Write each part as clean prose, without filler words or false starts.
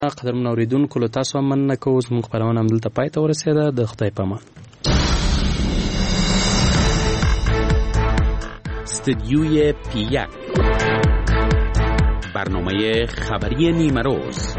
قدرمن اوریدونکو له تاسو هم مننه کوو. زموږ خپرونه همدلته پای ته ورسېده. د خدای په امان. استدیوی پی1 برنامه خبری نیمروز.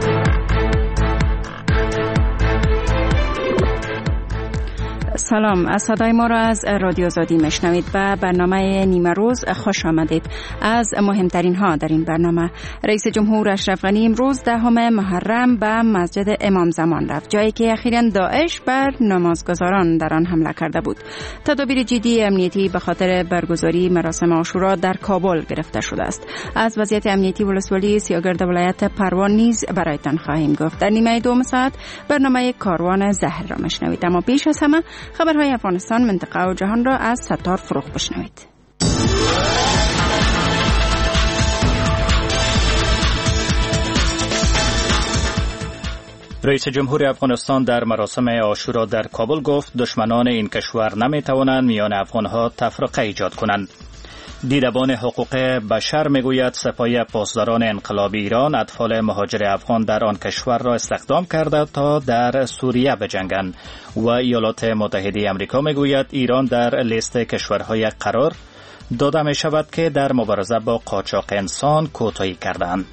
سلام، از صدای ما را از رادیو آزادی میشنوید. به برنامه نیمه روز خوش آمدید. از مهمترین ها در این برنامه: رئیس جمهور اشرف غنی امروز 10 محرم به مسجد امام زمان رفت، جایی که اخیراً داعش بر نمازگزاران در آن حمله کرده بود. تدابیر جدی امنیتی به خاطر برگزاری مراسم عاشورا در کابل گرفته شده است. از وضعیت امنیتی ولسوالی سیاگرد ولایت پروان نیز برایتان خواهیم گفت. در نیمه دوم ساعت برنامه کاروان زهر را میشنوید، اما پیش از همه خبرهای افغانستان، منطقه و جهان را از ستار فروغ بشنوید. رئیس جمهور افغانستان در مراسم عاشورا در کابل گفت دشمنان این کشور نمی توانند میان افغانها تفرقه ایجاد کنند. دیدبان حقوق بشر میگوید سپاه پاسداران انقلاب ایران اطفال مهاجر افغان در آن کشور را استخدام کرده تا در سوریه بجنگند و ایالات متحده آمریکا میگوید ایران در لیست کشورهای قرار داده می شود که در مبارزه با قاچاق انسان کوتاهی کردند.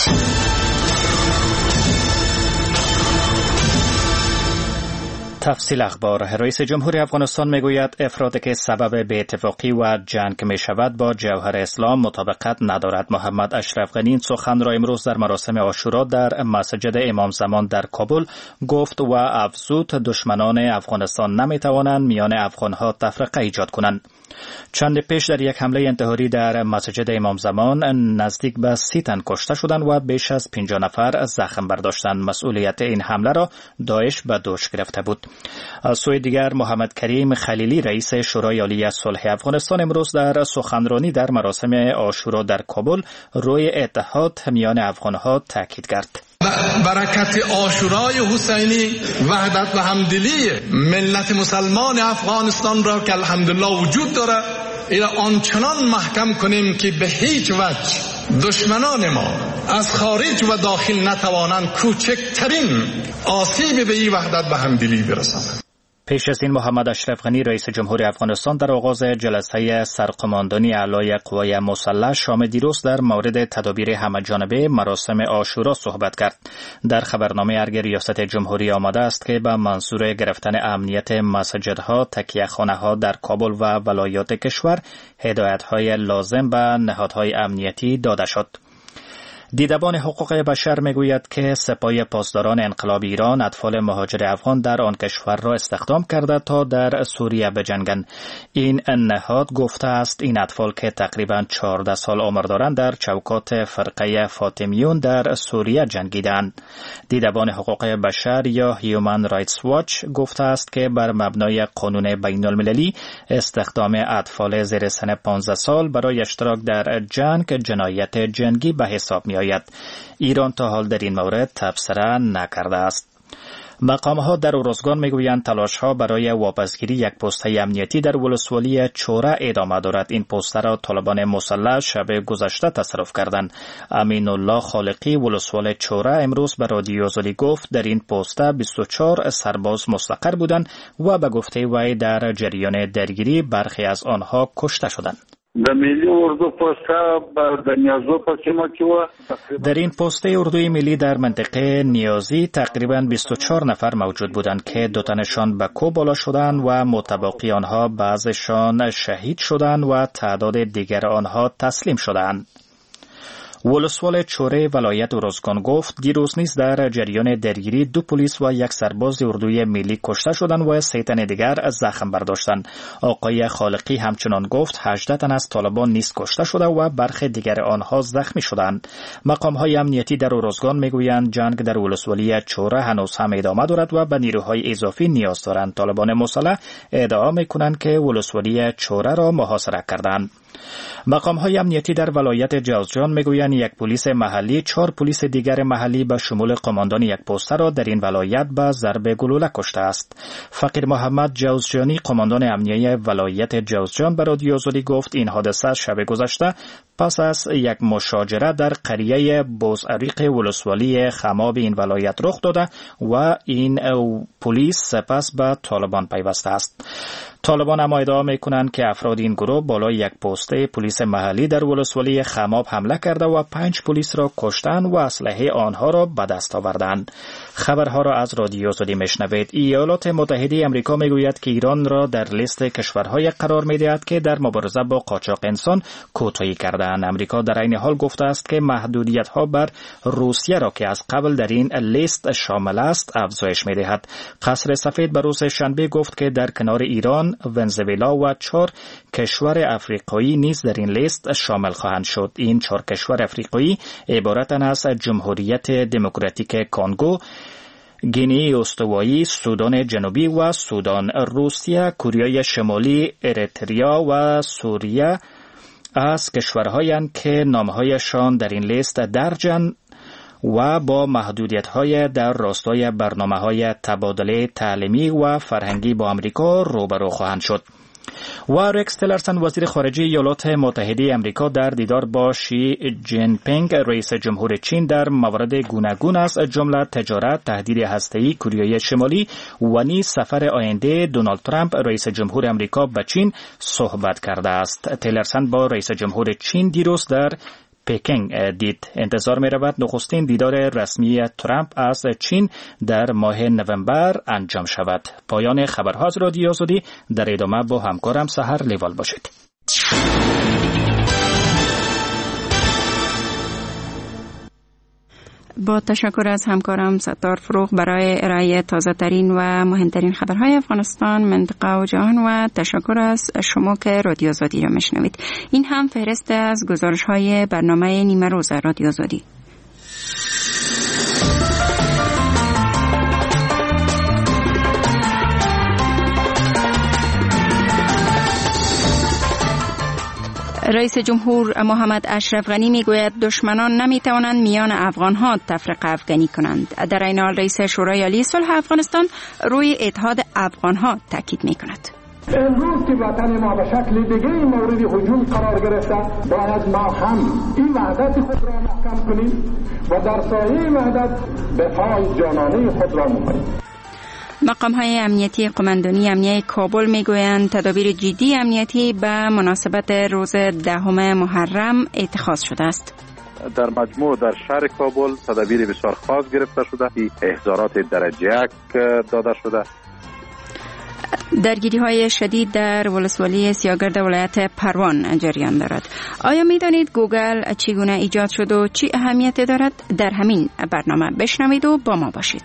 تفصیل اخبار. رئیس جمهور افغانستان میگوید افرادی که سبب بی‌اتفاقی و جنگ می شود با جوهر اسلام مطابقت ندارد. محمد اشرف غنی این سخن را امروز در مراسم عاشورا در مسجد امام زمان در کابل گفت و افزود دشمنان افغانستان نمی توانند میان افغانها تفرقه ایجاد کنند. چند پیش در یک حمله انتحاری در مسجد امام زمان نزدیک به 30 تن کشته شدند و بیش از 50 نفر زخم برداشتند. مسئولیت این حمله را داعش به دوش گرفته بود. از سوی دیگر محمد کریم خلیلی رئیس شورای عالی صلح افغانستان امروز در سخنرانی در مراسم عاشورا در کابل روی اتحاد میان افغانها تاکید کرد. برکت عاشورای حسینی وحدت و همدلی ملت مسلمان افغانستان را که الحمدلله وجود داره ایرا آنچنان محکم کنیم که به هیچ وجه دشمنان ما از خارج و داخل نتوانند کوچکترین آسیب به این وحدت و همدلی برسانند. پیش از این محمد اشرف غنی رئیس جمهور افغانستان در آغاز جلسه سرقماندنی اعلای قوای مسلح شام دیروز در مورد تدابیر همه‌جانبه مراسم عاشورا صحبت کرد. در خبرنامه ارگ ریاست جمهوری آمده است که به منظور گرفتن امنیت مساجدها، تکیه‌خانه‌ها در کابل و ولایات کشور هدایت‌های لازم به نهادهای امنیتی داده شد. دیدبان حقوق بشر میگوید که سپاه پاسداران انقلاب ایران اطفال مهاجر افغان در آن کشور را استخدام کرده تا در سوریه بجنگند. این نهاد گفته است این اطفال که تقریباً 14 سال عمر دارند در چوکات فرقه فاطمیون در سوریه جنگیدند. دیدبان حقوق بشر یا هیومن رایتس واچ گفته است که بر مبنای قانون بین المللی استخدام اطفال زیر سن 15 سال برای اشتراک در جنگ جنایت جنگی به حساب می آید. ایران تا حال در این مورد تبصره نکرده است. مقام‌ها در اروزگان میگویند تلاش‌ها برای واپسگیری یک پست امنیتی در ولسوالی چوره ادامه دارد. این پست را طالبان مسلح شب گذشته تصرف کردند. امین الله خالقی ولسوال چوره امروز به رادیو آزادی گفت در این پست 24 سرباز مستقر بودند و به گفته وی در جریان درگیری برخی از آنها کشته شدند. در این پست اردوی ملی در منطقه نیازی تقریباً 24 نفر موجود بودند که 2 تنشان به کوه بالا شدند و متبقی آنها بعضشان شهید شدند و تعداد دیگر آنها تسلیم شدند. ولسوال چوره ولایت اروزگان گفت دیروز نیز در جریان درگیری 2 پلیس و 1 سرباز اردوی ملی کشته شدند و 3 تن دیگر زخم برداشتند. آقای خالقی همچنان گفت 18 تن از طالبان نیز کشته شده و برخی دیگر آنها زخمی شدند. مقام‌های امنیتی در اروزگان میگویند جنگ در ولسوالی چوره هنوز هم ادامه دارد و به نیروهای اضافی نیاز دارند. طالبان مسلح ادعا میکنند که ولسوالی چوره را محاصره کردند. مقام‌های امنیتی در ولایت جوزجان میگویند 1 پلیس محلی 4 پلیس دیگر محلی به شمول قماندان 1 پست را در این ولایت به ضرب گلوله کشته است. فقیر محمد جوزجانی قماندان امنیه ولایت جوزجان به رادیو آزادی گفت این حادثه شب گذشته پس از یک مشاجره در قریه بوزعریق ولسوالی خماب این ولایت رخ داده و این پلیس سپس به طالبان پیوسته است. طالبان اما ادعا میکنند که افراد این گروه بالای یک پسته پلیس محلی در ولسوالی خماب حمله کرده و 5 پلیس را کشتند و اسلحه آنها را به دست آوردند. خبرها را از رادیو آزادی میشنوید. ایالات متحده آمریکا میگوید که ایران را در لیست کشورهای قرار میدهد که در مبارزه با قاچاق انسان کوتاهی کرده‌اند. آمریکا در این حال گفته است که محدودیت‌ها بر روسیه را که از قبل در این لیست شامل است افزایش می‌دهد. قصر سفید به روز شنبه گفت که در کنار ایران، ونزوئلا و 4 کشور افریقایی نیز در این لیست شامل خواهند شد. این 4 کشور افریقایی عبارتند از جمهوریت دموکراتیک کنگو، گینی استوایی، سودان جنوبی و سودان. روسیه، کره شمالی، اریتریا و سوریه از کشورهایند که نامهایشان در این لیست درجن و با محدودیت‌های در راستای برنامه‌های تبادله تعلیمی و فرهنگی با آمریکا روبرو خواهند شد. و رکس تیلرسن وزیر خارجه ایالات متحده آمریکا در دیدار با شی جین پینگ رئیس جمهور چین در موارد گوناگون از جمله تجارت، تهدید هسته‌ای، کره شمالی و نیز سفر آینده دونالد ترامپ رئیس جمهور آمریکا به چین صحبت کرده است. تیلرسن با رئیس جمهور چین دیروز در پکینگ دید. انتظار می رود نخستین دیدار رسمی ترامپ از چین در ماه نوامبر انجام شود. پایان خبرها از رادیو آزادی. در ادامه با همکارم سحر لیوال باشید. با تشکر از همکارم ستار فروغ برای ارائه تازه ترین و مهمترین خبرهای افغانستان، منطقه و جهان و تشکر از شما که رادیو آزادی را میشنوید. این هم فهرست از گزارش های برنامه نیمه روز رادیو آزادی. رئیس جمهور محمد اشرف غنی میگوید دشمنان نمیتوانند میان افغانها تفرقه افغانی کنند. در این حال رئیس شورای عالی صلح افغانستان روی اتحاد افغانها تاکید میکند. امروز که وطن ما به شکل دیگه مورد هجوم قرار گرفته، باید ما هم این وحدت خود را محکم کنیم و در سایه وحدت دفاع جانانه خود را بکنیم. مقام‌های امنیتی قماندانی امنیه کابل میگویند تدابیر جدی امنیتی به مناسبت روز 10 محرم اتخاذ شده است. در مجموع در شهر کابل تدابیر بسیار خاص گرفته شده، احضارات درجه 1 داده شده. درگیری‌های شدید در ولسوالی سیاگرد ولایت پروان جریان دارد. آیا می‌دانید گوگل چگونه ایجاد شد و چی اهمیت دارد؟ در همین برنامه بشنوید و با ما باشید.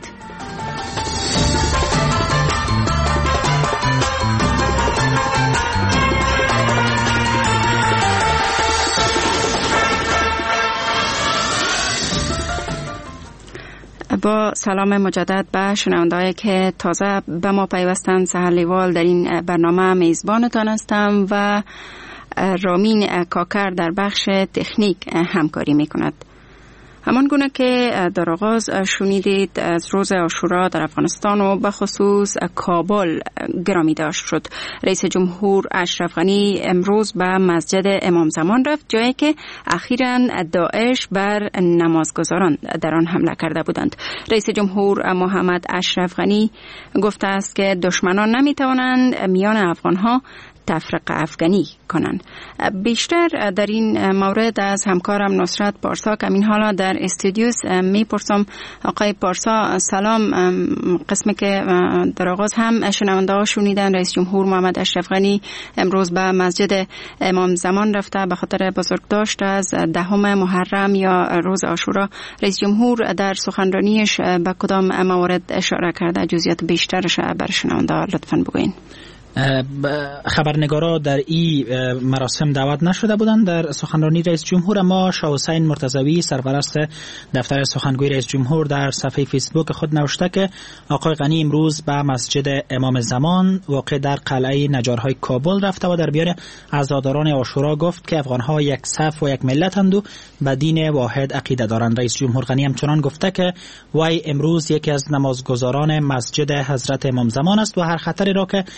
با سلام مجدد به شنوندهایی که تازه به ما پیوستند، سحر لیوال در این برنامه میزبانتان هستم و رامین کاکر در بخش تکنیک همکاری میکند. همان گونه که در آغاز شنیدید از روز عاشورا در افغانستان و به خصوص کابل گرامی داشت شد. رئیس جمهور اشرف غنی امروز به مسجد امام زمان رفت، جایی که اخیراً داعش بر نمازگزاران در آن حمله کرده بودند. رئیس جمهور محمد اشرف غنی گفته است که دشمنان نمیتوانند میان افغانها تفرقه افغانی کنند. بیشتر در این مورد از همکارم نصرت پارسا که این حالا در استودیوس میپرسم. آقای پارسا سلام. قسمی که در آغاز هم شنونده ها شنیدن، رئیس جمهور محمد اشرف غنی امروز به مسجد امام زمان رفته به خاطر بزرگداشت از 10 محرم یا روز عاشورا. رئیس جمهور در سخنرانیش به کدام موارد اشاره کرده؟ جزئیات بیشترش بر شنونده ها لطفاً بگوین. خبرنگارا در این مراسم دعوت نشده بودند. در سخنرانی رئیس جمهور ما شاه حسین مرتضوی سرپرست دفتر سخنگوی رئیس جمهور در صفحه فیسبوک خود نوشته که آقای غنی امروز به مسجد امام زمان واقع در قلعه نجارهای کابل رفته و در بیان عزاداران عاشورا گفت که افغانها یک صف و یک ملتند و به دین واحد عقیده دارند. رئیس جمهور غنی همچنان گفته که وی امروز یکی از نمازگزاران مسجد حضرت امام زمان است و هر خطری را که یک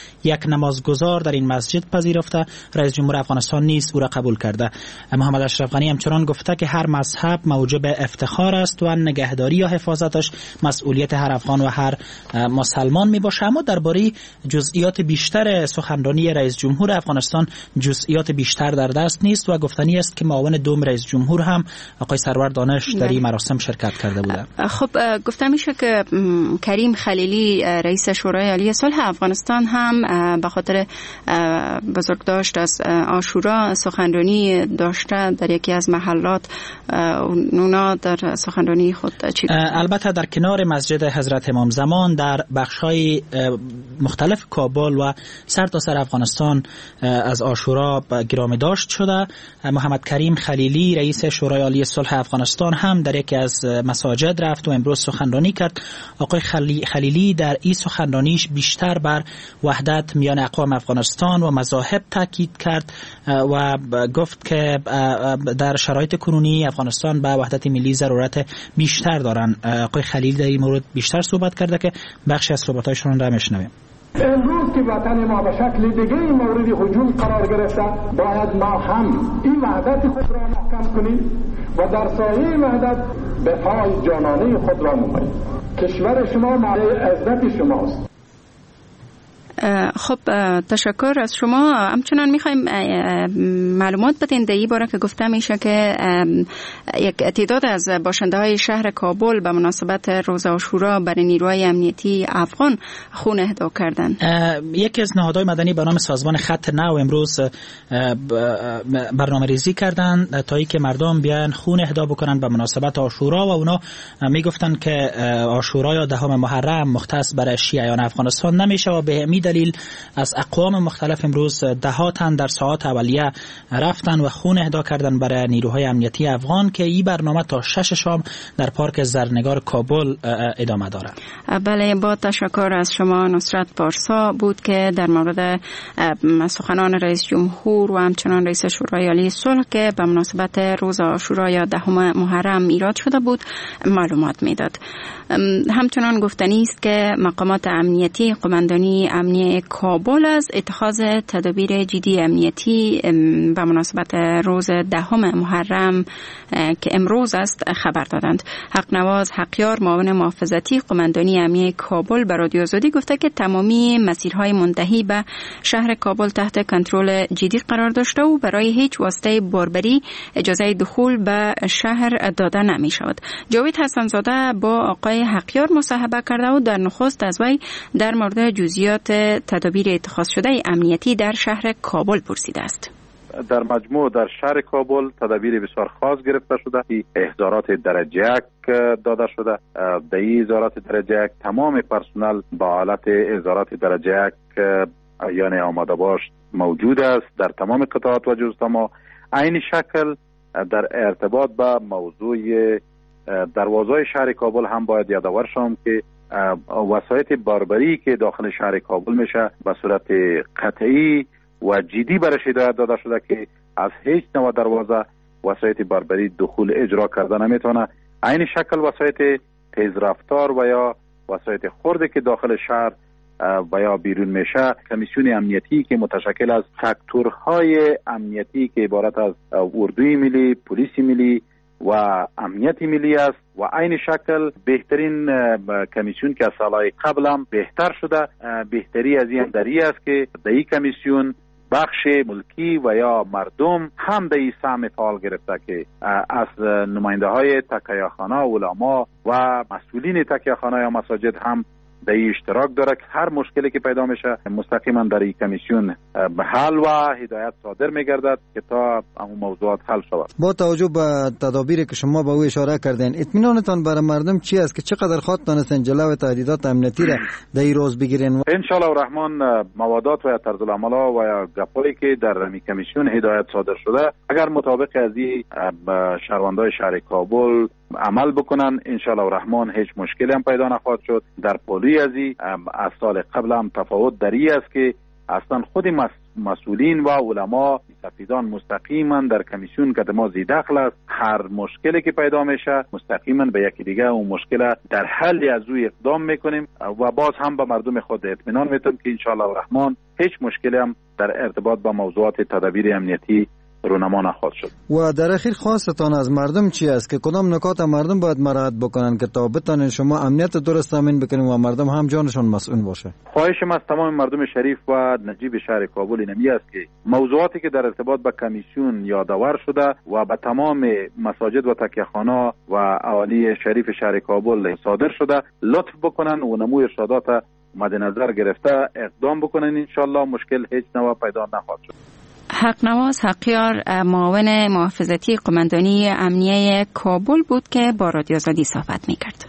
نمازگزار در این مسجد پذیرفته، رئیس جمهور افغانستان نیز او را قبول کرده. محمد اشرف غنی همچنان گفته که هر مذهب موجب افتخار است و نگهداری یا حفاظتش مسئولیت هر افغان و هر مسلمان می باشه. اما درباره جزئیات بیشتر سخنرانی رئیس جمهور افغانستان جزئیات بیشتر در دست نیست و گفتنی است که معاون دوم رئیس جمهور هم آقای سرور دانش در این مراسم شرکت کرده بودند. خب گفته میشه که کریم خلیلی رئیس شورای عالی صلح افغانستان هم به خاطر بزرگداشت از عاشورا سخنرانی داشته در یکی از محلات. اونا در سخنرانی خود چی؟ البته در کنار مسجد حضرت امام زمان در بخش‌های مختلف کابل و سرتاسر افغانستان از عاشورا گرامی داشت شده. محمد کریم خلیلی رئیس شورای عالی صلح افغانستان هم در یکی از مساجد رفت و امروز سخنرانی کرد. آقای خلیلی در این سخنرانیش بیشتر بر وحدت میان اقوام افغانستان و مذاهب تاکید کرد و گفت که در شرایط کنونی افغانستان به وحدت ملی ضرورت بیشتر دارن. آقای خلیلی در این مورد بیشتر صحبت کرده که بخشی از صحبت‌هایشون را میشنویم. امروز که وطن ما به شکل دیگه مورد هجوم قرار گرفته، باید ما هم این وحدت خود را محکم کنیم و در سایه وحدت دفاع جانانه خود را نماییم. کشور شما مایه عزت شماست. خب تشکر از شما. همچنان میخوایم معلومات بدین در این باره که گفته میشه که یک تعداد از باشنده های شهر کابل به مناسبت روز عاشورا برای نیروهای امنیتی افغان خون اهدا کردن. یکی از نهادهای مدنی به نام سازمان خط نو امروز برنامه ریزی کردن تا اینکه مردم بیان خون اهدا بکنن به مناسبت عاشورا و اونا میگفتن که عاشورا یا 10 محرم مختص برای شیعیان افغانستان نمیشه و به همین دلیل از اقوام مختلف امروز دهاتن در ساعات اولیه رفتن و خون اهدا کردن برای نیروهای امنیتی افغان که این برنامه تا 6 شام در پارک زرنگار کابل ادامه دارد. بله، با تشکر از شما. نصرت پارسا بود که در مورد سخنان رئیس جمهور و همچنان رئیس شورای عالی صلح که به مناسبت روز عاشورا یا 10 محرم ایراد شده بود معلومات میداد. همچنان گفتنی است که مقامات امنیتی قماندانی امنیه کابل از اتخاذ تدابیر جدی امنیتی به مناسبت روز 10 محرم که امروز است خبر دادند. حقنواز حقیار معاون محافظتی قماندانی امنیه کابل به رادیو آزادی گفته که تمامی مسیرهای منتهی به شهر کابل تحت کنترل جدی قرار داشته و برای هیچ واسطه باربری اجازه دخول به شهر داده نمی شود. جاوید حسنزاده با آقای حقیار مصاحبه کرده و در نخست از وی در مورد جزئیات تدابیر اتخاذ شده امنیتی در شهر کابل پرسیده است. در مجموع در شهر کابل تدابیر بسیار خاص گرفته شده. احضارات درجه 1 داده شده. در این احضارات درجه 1 تمام پرسنل با حالت احضارات درجه 1 یعنی آماده باش موجود است در تمام قطعات و جزء ما. عین شکل در ارتباط با موضوع دروازه شهر کابل هم باید یادآور شوم که وسایط باربری که داخل شهر کابل میشه به صورت قطعی و جدی برش هدایت داده شده که از هیچ نوع دروازه وسایط باربری دخول اجرا کرده نمیتونه. عین شکل وسایط تیز رفتار و یا وسایط خرد که داخل شهر و یا بیرون میشه، کمیسیون امنیتی که متشکل از سکتورهای امنیتی که عبارت از اردوی ملی، پلیس ملی و امنیت ملی است و عین شکل بهترین کمیسیون که از سالهای قبل هم بهتر شده. بهتری از این دری است که در این کمیسیون بخش ملکی و یا مردم هم در این سهم فعال گرفته که از نماینده های تکیهخانه، علما و مسئولین تکیهخانه یا مساجد هم در این اشتراک داره که هر مشکلی که پیدا میشه مستقیما در این کمیسیون به حل و هدایت صادر میگردد که تا همون موضوعات حل شود. با توجه به تدابیری که شما به او اشاره کردین، اطمینانتان برای مردم چی است که چقدر خواهد جلوی تهدیدات امنیتی را در این روز بگیرین؟ ان شاء الله الرحمن موادات و یا طرز العمل و یا گپایی که در این کمیسیون هدایت صادر شده اگر مطابق از این شهروندان شهر کابل عمل بکنن ان شاء الله الرحمن هیچ مشکلی هم پیدا نخواهد شد. در پولی از سال قبل هم تفاوت دری است که اصلا خود مسئولین و علما سفیدان مستقیما در کمیسیون که ما زی دخل است، هر مشکلی که پیدا میشه مستقیما به یکی دیگه اون مشکل در حل از روی اقدام میکنیم و باز هم به مردم خود اطمینان میتونم که انشاءالله الرحمن هیچ مشکلی هم در ارتباط با موضوعات تدابیر امنیتی رونما نخواهد شد. و در اخیر خواستتان از مردم چی است که کدام نکات مردم باید مراعات بکنن که تا بتونن شما امنیت درست تامین بکنین و مردم هم جانشون مسئول باشه؟ خواهشم از تمام مردم شریف و نجیب شهر کابل اینمی است که موضوعاتی که در ارتباط با کمیسیون یادآور شده و به تمام مساجد و تکیه‌خانه و اهالی شریف شهر کابل صادر شده لطف بکنن و نموی ارشادات مد نظر گرفته اقدام بکنن، انشالله مشکل هیچ نوع پیدا نخواهد شد. حقنواز حقیار معاون محافظتی قماندانی امنیه کابل بود که با رادیو آزادی صحبت می‌کرد.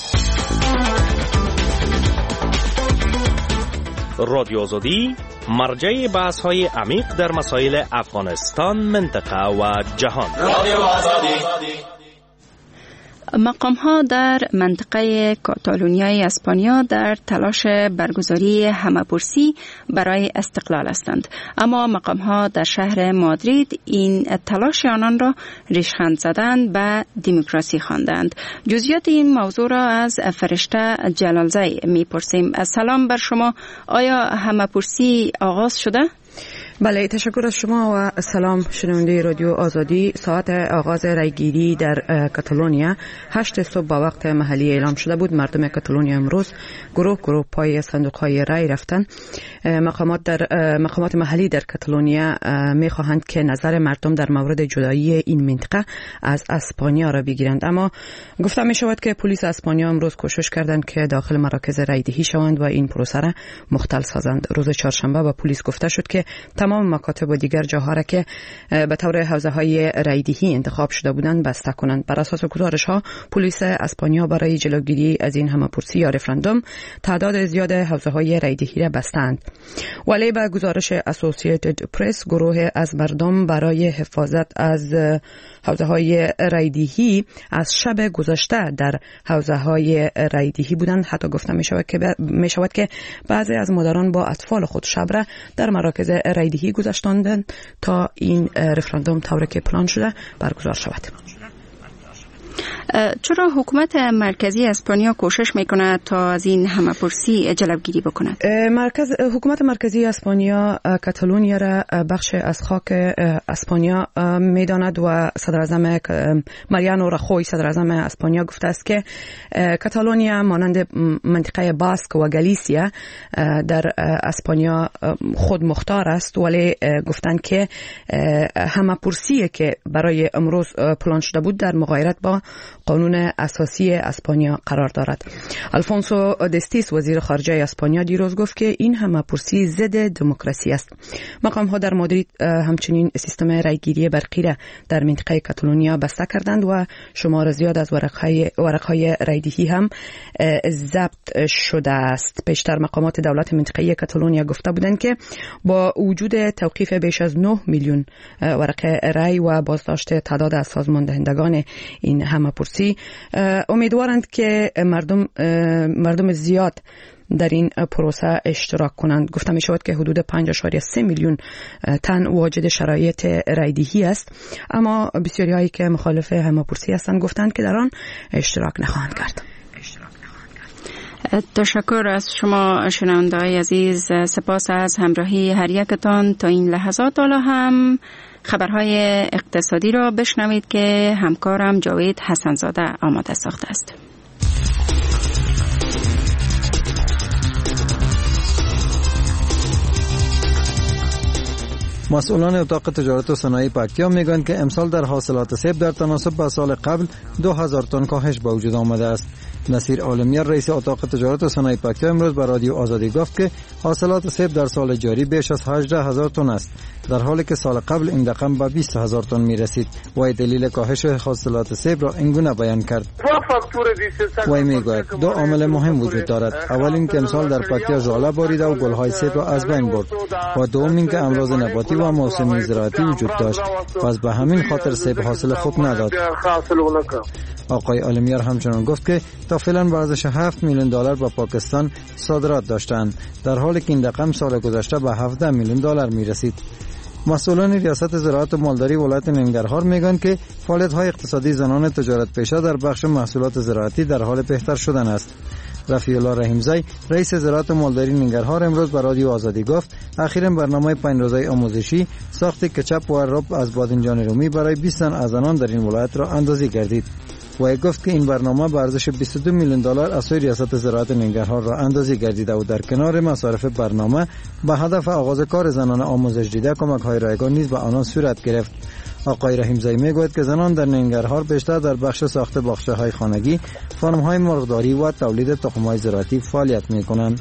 رادیو آزادی مرجع بحث‌های عمیق در مسائل افغانستان، منطقه و جهان. رادیو آزادی. مقام‌ها در منطقه کاتالونیای اسپانیا در تلاش برگزاری همه‌پرسی برای استقلال هستند، اما مقام‌ها در شهر مادرید این تلاش آنان را ریشخند زدند به دموکراسی خواندند. جزئیات این موضوع را از فرشته جلالزی می‌پرسیم. سلام بر شما. آیا همه‌پرسی آغاز شده؟ بله، تشکر از شما و سلام شنونده رادیو آزادی. ساعت آغاز رایگیری در کاتالونیا 8 صبح با وقت محلی اعلام شده بود. مردم کاتالونیا امروز گروه پای صندوق‌های رای رفتن. مقامات محلی در کاتالونیا می‌خواهند که نظر مردم در مورد جدایی این منطقه از اسپانیا را بگیرند، اما گفته می‌شود که پلیس اسپانیا امروز کوشش کردند که داخل مراکز رایدهی شوند و این پروسه را مختل سازند. روز چهارشنبه با پلیس گفته شد که تمام مکاتب و دیگر جاها را که به طور حوزه‌های رایدهی انتخاب شده بودند بسته کنند. بر اساس گزارش‌ها پلیس اسپانیا برای جلوگیری از این همه‌پرسی یا رفراندوم تعداد زیاد حوزه‌های رایدهی را بستند. ولی به گزارش اسوسییتد پرس گروه از مردم برای حفاظت از حوزه‌های رایدهی از شب گذشته در حوزه‌های رایدهی بودند. حتی گفته می‌شود که بعضی از مادران با اطفال خود شب را در مراکز رایدهی گذاشتند تا این رفراندوم طوری که پلان شده برگزار شود. چرا حکومت مرکزی اسپانیا کوشش میکنه تا از این همه‌پرسی جلوگیری بکند؟ حکومت مرکزی اسپانیا کاتالونیا را بخش از خاک اسپانیا میداند و صدر اعظم ماریانو راخوی صدر اعظم اسپانیا گفته است که کاتالونیا مانند منطقه باسک و گالیسیا در اسپانیا خود مختار است، ولی گفتند که همه‌پرسی که برای امروز پلان شده بود در مغایرت با قانون اساسی اسپانیا قرار دارد. الفونسو دستیس وزیر خارجه اسپانیا دیروز گفت که این همه‌پرسی ضد دموکراسی است. مقام‌ها در مادرید همچنین سیستم رایگیری برقی را در منطقه کاتالونیا بسته کردند و شمار زیاد از ورق‌های رایدهی هم ضبط شده است. پیشتر مقامات دولت منطقه کاتالونیا گفته بودند که با وجود توقیف بیش از 9 میلیون ورقه رای و بازداشت تعداد از سازماندهندگان این همه‌پرسی امیدوارند که مردم زیاد در این پروسه اشتراک کنند. گفته می شود که حدود 5.3 میلیون تن واجد شرایط رایدهی است، اما بسیاری هایی که مخالف همه‌پرسی هستند گفتند که در آن اشتراک نخواهند کرد. تشکر از شما شنونده‌های عزیز. سپاس از همراهی هر یکتان تا این لحظات. حالا هم خبرهای اقتصادی را بشنوید که همکارم جاوید حسنزاده آماده ساخته است. مسئولان اتاق تجارت و صنایع پکتیا میگویند که امسال در حاصلات سیب در تناسب با سال قبل 2000 تن کاهش به وجود آمده است. نصیر عالمیان رئیس اتاق تجارت و صنایع پکتیا امروز به رادیو آزادی گفت که حاصلات سیب در سال جاری بیش از 18000 تن است، در حالی که سال قبل این رقم به 20000 تن می رسید. و دلیل کاهش حاصلات سیب را اینگونه بیان کرد. و میگوید دو عامل مهم وجود دارد. اول اینکه امسال در پکتیا ژاله باریده و گلهای سیب را از بین برد، و دوم اینکه امراض نباتی و موسمی زراعتی وجود داشت، پس به همین خاطر سیب حاصل خوب نداد. آقای عالمیار همچنان گفت که تا تا فعلا به ارزش 7 میلیون دلار به پاکستان صادرات داشتند، در حالی که این رقم سال گذشته به 17 میلیون دلار می رسید. مسئولان ریاست زراعت و مالداری ولایت ننگرهار میگن که فعالیت‌های اقتصادی زنان تجارت پیشه در بخش محصولات زراعتی در حال بهتر شدن است. رفیع الله رحیمزی رئیس زراعت و مالداری ننگرهار امروز به رادیو آزادی گفت اخیراً برنامه 5 روزه آموزشی ساخت کچاپ و رب از بادنجان رومی برای 20 تن از زنان در این ولایت را اندازی گردید. و گفت که این برنامه به ارزش 22 میلیون دلار از سوی ریاست زراعت ننگرهار را اندازی گردیده و در کنار مصارف برنامه به هدف آغاز کار زنان آموزش دیده کمک‌های رایگان نیز به آنان صورت گرفت. آقای رحیمزی میگوید که زنان در ننگرهار بیشتر در بخش ساخت باغچه‌های خانگی، فارم‌های مرغداری و تولید تخم‌های زراعتی فعالیت می‌کنند.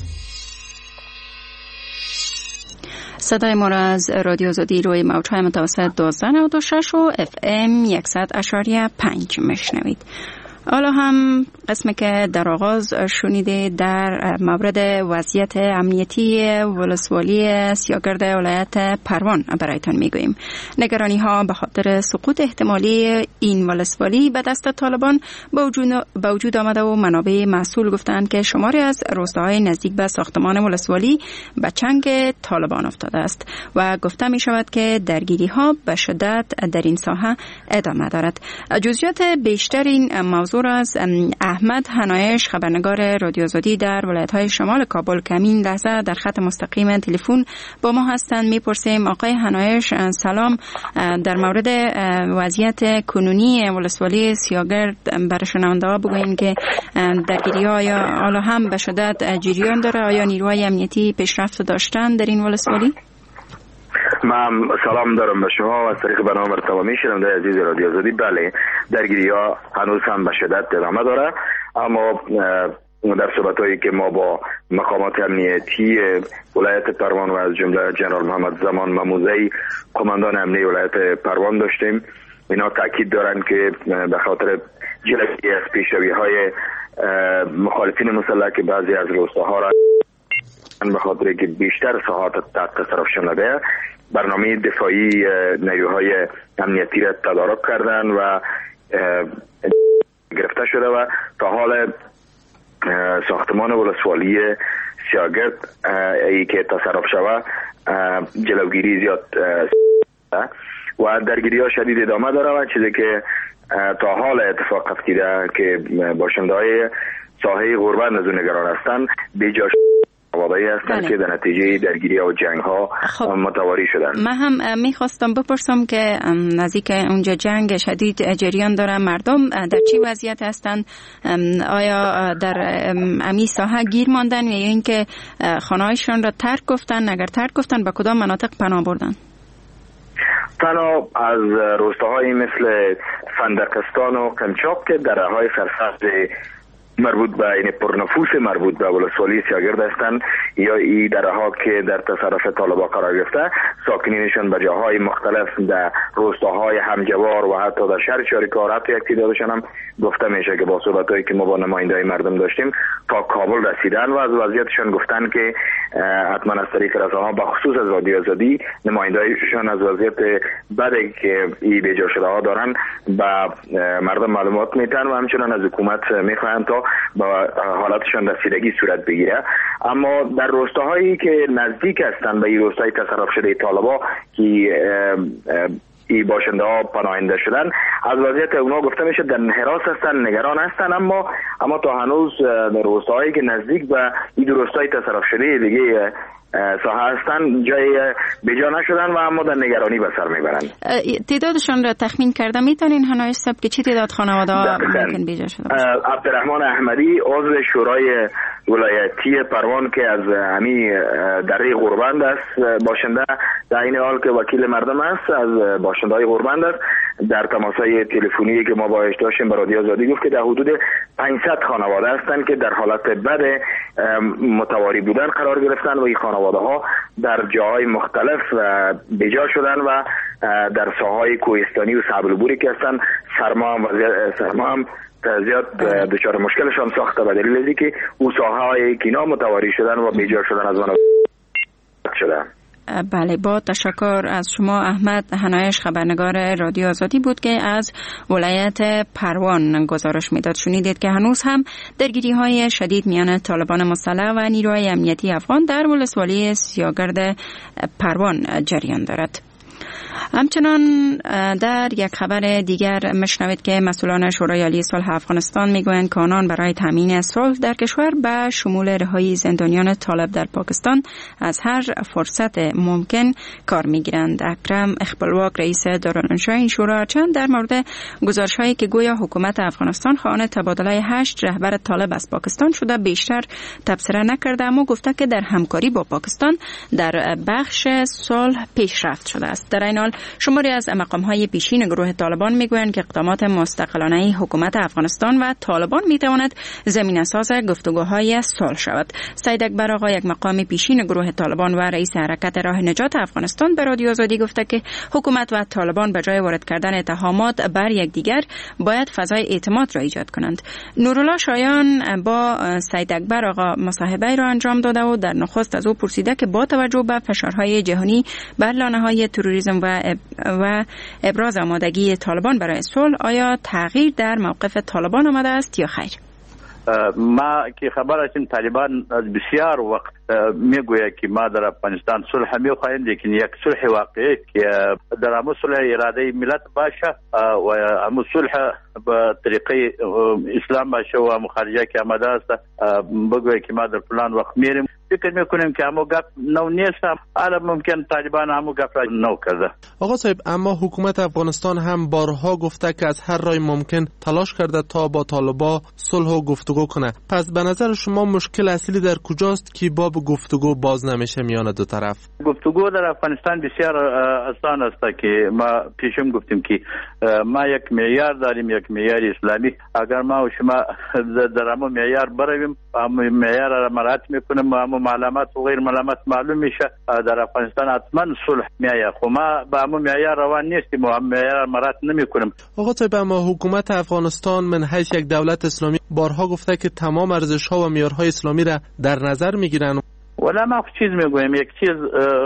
صدای ما را از رادیو آزادی روی موج‌های متوسط 1296 و FM 100.5 میشنوید. حالا هم قسمی که در آغاز شنیده در مورد وضعیت امنیتی ولسوالی سیاگرد ولایت پروان برایتان میگوییم. نگرانی ها به خاطر سقوط احتمالی این ولسوالی به دست طالبان به وجود آمده و منابع مسئول گفتند که شماری از روستاهای نزدیک به ساختمان ولسوالی به چنگ طالبان افتاده است و گفته می شود که درگیری ها به شدت در این ساحه ادامه دارد. جزئیات بیشتر این موضوع از احمد هنایش خبرنگار رادیو آزادی در ولایت‌های شمال کابل که همین لحظه در خط مستقیم تلفن با ما هستند میپرسیم. آقای هنایش سلام، در مورد وضعیت کنونی ولسوالی سیاگرد برای شنونده‌ها بگوییم که درگیری‌ها یا حالا هم به شدت جریان داره؟ آیا نیروهای امنیتی پیشرفت داشتن در این ولسوالی؟ من سلام دارم به شما و از طریق برنامه تمامی شنونده عزیز رادیو آزادی. بله، درگیری ها هنوز هم به شدت ادامه داره، اما در صحبت‌هایی که ما با مقامات امنیتی ولایت پروان و از جمله جنرال محمد زمان مموزهی قماندان امنیتی ولایت پروان داشتیم، اینا تاکید دارن که به خاطر جلوگیری از پیشروی‌های مخالفین مسلح که بعضی از روستاها را به خاطر که بیشتر ساحات تحت تصرف شده، برنامه دفاعی نیروهای امنیتی را تدارک کردن و گرفته شده و تا حال ساختمان ولسوالی سیاگرد ای که تصرف شده جلوگیری زیاد و درگیری ها شدید ادامه داره و چیزی که تا حال اتفاق افتیده که باشنده های ساحه غربند از اون نگران هستند بیجاش وابایی هستند که در نتیجه درگیری و جنگ ها متواری شدن. من هم میخواستم بپرسم که نزدیک اونجا جنگ شدید جریان داره، مردم در چی وضعیت هستند؟ آیا در امی ساحه گیر ماندن یا اینکه خانه‌هایشان را ترک گفتن؟ اگر ترک گفتن به کدام مناطق پناه بردن؟ تنها از روستاهای مثل فندقستان و قمچاق که دره‌های سرسبز مربوط به این پرنفوس مربوط به ولسوالی سیاگرد هستند یا این درها که در تصرف طالبان قرار گرفته، ساکنینشان به جاهای مختلف در روستاهای همجوار و حتی در شهر چاریکار، حتی یک تعدادشان هم گفته میشه که با صحبتایی که ما با نماینده‌های مردم داشتیم تا کابل رسیدن و از وضعیتشان گفتن که حتما از طریق رسانه‌ها به خصوص از رادیو آزادی نماینده‌هایشان از وضعیت بدی که این بیجا شده ها دارن به مردم معلومات میدن و همچنان از حکومت میخواهند تا با حالاتشان رسیدگی صورت بگیره. اما در روستاهایی که نزدیک هستند به این روستای تصرف شده طالبان که ای باشنده ها پناهنده شدن، از وضعیت اونا گفته میشه در حراس هستن، نگران هستن، اما تا هنوز در روستاهایی که نزدیک به این روستای تصرف شده دیگه ساحه هستن جای بجا نشدن و اما در نگرانی به سر میبرن. تعدادشان را تخمین کرده میتونین هنایش صاحب که چی تعداد خانواده ها ممکن بجا شده باشه؟ عبدالرحمن احمدی عضو شورای ولایتی پروان که از همی دره غربند است باشنده، در این حال که وکیل مردم است از باشنده های غربند است، در تماسای تلفنی که ما باهاش داشتیم به رادیو آزادی گفت که در حدود 500 خانواده هستند که در حالت بد متواری بودن قرار گرفتن و این خانواده ها در جاهای مختلف بجا شدن و در ساحای کوهستانی و سبلبوری که هستن سرما هم زیاد دچار مشکلشان ساخته به دلیل اینکه او ساحه های کینا متواری شدن و بجا شدن از آن شدن. بله، با تشکر از شما. احمد هنایش خبرنگار رادیو آزادی بود که از ولایت پروان گزارش میداد. شنیدید که هنوز هم درگیری های شدید میان طالبان مسلح و نیروهای امنیتی افغان در ولسوالی سیاگرد پروان جریان دارد. همچنان در یک خبر دیگر مشنوید که مسئولان شورای عالی صلح افغانستان میگویند که آنان برای تامین صلح در کشور به شمول رهایی زندانیان طالب در پاکستان از هر فرصت ممکن کار میگیرند. اکرم اخبالواق رئیس دارالانشا این شورا چند در مورد گزارش‌هایی که گویا حکومت افغانستان خواهان تبادله 8 رهبر طالب از پاکستان شده بیشتر تبصره نکرده، اما گفته که در همکاری با پاکستان در بخش صلح پیشرفت شده است. در این حال شماری از مقام‌های پیشین گروه طالبان میگویند که اقدامات مستقلانه حکومت افغانستان و طالبان میتواند زمینه‌ساز گفتگوهای صلح شود. سید اکبر آقا، یک مقام پیشین گروه طالبان و رئیس حرکت راه نجات افغانستان، به رادیو آزادی گفته که حکومت و طالبان به جای وارد کردن اتهامات بر یکدیگر باید فضای اعتماد را ایجاد کنند. نورالله شایان با سید اکبر آقا مصاحبه را انجام داده و در نخست از او پرسیده که با توجه به فشارهای جهانی بر لانه‌های تروریسم و ابراز آمادگی طالبان برای صلح، آیا تغییر در موقف طالبان آمده است یا خیر؟ ما که خبر هستیم طالبان از بسیار وقت میگوید که ما در افغانستان صلح میخواهیم، لیکن یک صلح واقعی که در همون صلح اراده ملت باشه و همون صلح به طریقه اسلام باشه و مخارجه که آمده است بگوید که ما در فلان وقت میریم. فکر میکنیم که همون گپ نو نیست، حالا ممکن طالبان همون گپ را نو کرده. آقا صاحب، اما حکومت افغانستان هم بارها گفته که از هر راه ممکن تلاش کرده تا با طالبان صلح و گفتگو کنه. پس به نظر شما مشکل اصلی در کجاست که باب گفتگو باز نمیشه میان دو طرف؟ گفتگو در افغانستان بسیار آسان است که ما پیشم گفتیم که ما یک معیار داریم، یک معیار اسلامی. اگر ما و شما در همون معیار برویم، همون معیار را مراعات میکنیم و همون معلومات و غیر معلومات معلوم میشه، در افغانستان حتما صلح میآید. خب ما با همون معیار روان نیستیم، ما هم معیار را مراعات نمیکنیم. آقا طیب، اما حکومت افغانستان من حیث یک دولت اسلامی بارها گفته که تمام ارزش‌ها و معیارهای اسلامی را در نظر میگیرن. ولی ما چیز میگویم، یک چیز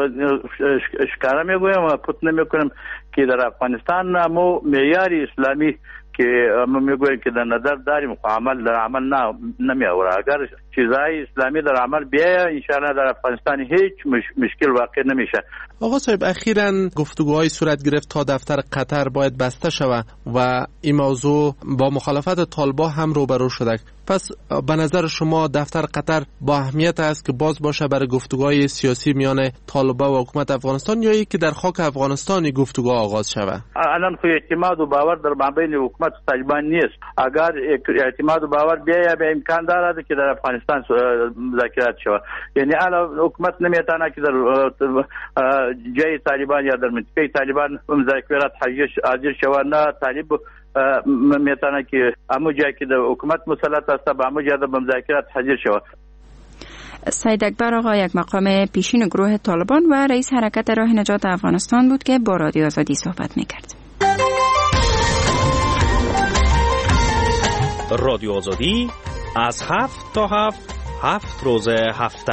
اشکارا میگویم و پوت نمیکنیم که در افغانستان همون معیار اسلامی که ما میگویم که در نظر داریم، خب عمل در عمل نمیآوره. اگر چیزهای اسلامی در عمل بیاید، انشاءالله در افغانستان هیچ مشکل واقع نمیشه. آقا صاحب، اخیراً گفتگوهای صورت گرفت تا دفتر قطر باید بسته شود و این موضوع با مخالفت طالبان هم روبرو شده. پس به نظر شما دفتر قطر با اهمیت است که باز باشه برای گفتگوهای سیاسی میان طالبان و حکومت افغانستان، یا اینکه در خاک افغانستان گفتگو آغاز شود؟ الان خو اعتماد و باور در مابین حکومت و طالبان نیست. اگر اعتماد و باور بیاید، به امکان دارد که در افغانستان مذاکرات شود. یعنی الان حکومت نمیتونه که در جای طالبان یا در منطقه طالبان مذاکرات حاضر شود. نه، طالب میتونه که همون جایی که در حکومت مسلط است به همون جایی در مذاکرات حاضر شود. سید اکبر آقا، یک مقام پیشین گروه طالبان و رئیس حرکت راه نجات افغانستان بود که با رادیو آزادی صحبت میکرد. رادیو آزادی از 7 تا 7 روز هفته.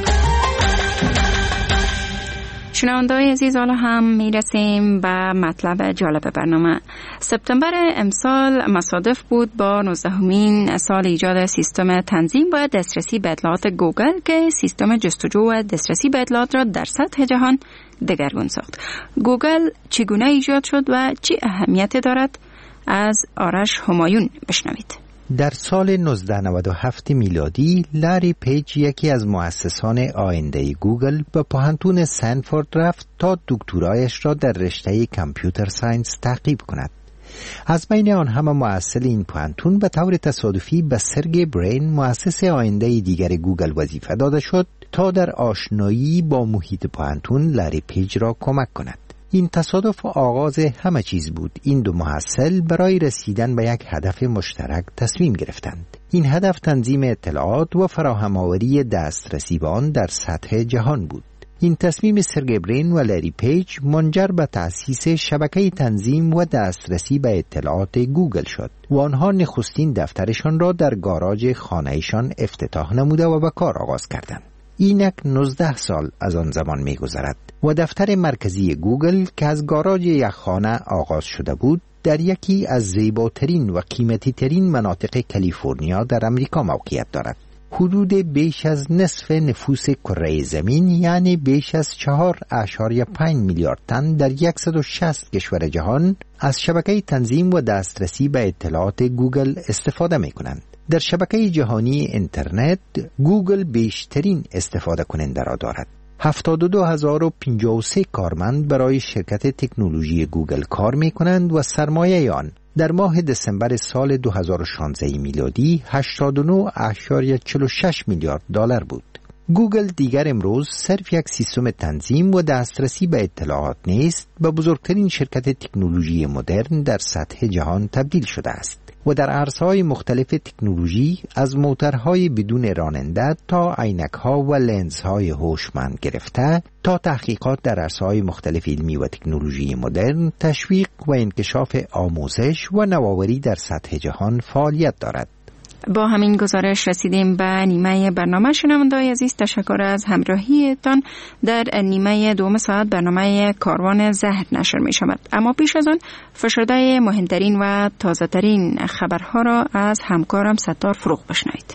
شنونده‌های عزیز، حالا هم میرسیم به مطلب جالب برنامه. سپتامبر امسال مصادف بود با 19مین سال ایجاد سیستم تنظیم و دسترسی به اطلاعات گوگل که سیستم جستجو و دسترسی به اطلاعات را در سطح جهان دگرگون ساخت. گوگل چگونه ایجاد شد و چه اهمیتی دارد؟ از آرش همایون بشنوید. در سال 1997 میلادی لاری پیج، یکی از مؤسسان آینده گوگل، به پوهنتون استنفورد رفت تا دکترایش را در رشته کامپیوتر ساینس تعقیب کند. از بین آن همه مؤسس این پوهنتون به طور تصادفی به سرگی برین، مؤسس آینده دیگر گوگل، وظیفه داده شد تا در آشنایی با محیط پوهنتون لاری پیج را کمک کند. این تصادف آغاز همه چیز بود. این دو محصل برای رسیدن به یک هدف مشترک تصمیم گرفتند. این هدف تنظیم اطلاعات و فراهم آوری دسترسی به آن در سطح جهان بود. این تصمیم سرگی برین و لاری پیج منجر به تأسیس شبکه تنظیم و دسترسی به اطلاعات گوگل شد و آنها نخستین دفترشان را در گاراژ خانه‌شان افتتاح نموده و به کار آغاز کردند. اینک 19 سال از آن زمان می‌گذرد و دفتر مرکزی گوگل که از گاراژ یک خانه آغاز شده بود در یکی از زیباترین و قیمتی ترین مناطق کالیفرنیا در امریکا موقعیت دارد. حدود بیش از نصف نفوس کره زمین یعنی بیش از 4.5 میلیارد تن در 160 کشور جهان از شبکه تنظیم و دسترسی به اطلاعات گوگل استفاده می کنند. در شبکه جهانی اینترنت گوگل بیشترین استفاده کننده را دارد. 72,053 کارمند برای شرکت تکنولوژی گوگل کار می کنند و سرمایه آن در ماه دسامبر سال 2016 میلادی 89.46 میلیارد دلار بود. گوگل دیگر امروز صرف یک سیستم تنظیم و دسترسی به اطلاعات نیست، به بزرگترین شرکت تکنولوژی مدرن در سطح جهان تبدیل شده است و در عرصه‌های مختلف تکنولوژی از موتورهای بدون راننده تا عینک‌ها و لنزهای هوشمند گرفته تا تحقیقات در عرصه‌های مختلف علمی و تکنولوژی مدرن، تشویق و انکشاف آموزش و نوآوری در سطح جهان فعالیت دارد. با همین گزارش رسیدیم به نیمه برنامه. شنونده‌های عزیز، تشکر از همراهیتان. در نیمه دوم ساعت برنامه کاروان زهر نشر می شود، اما پیش از آن فشرده مهمترین و تازه ترین خبرها را از همکارم ستار فروغ بشنوید.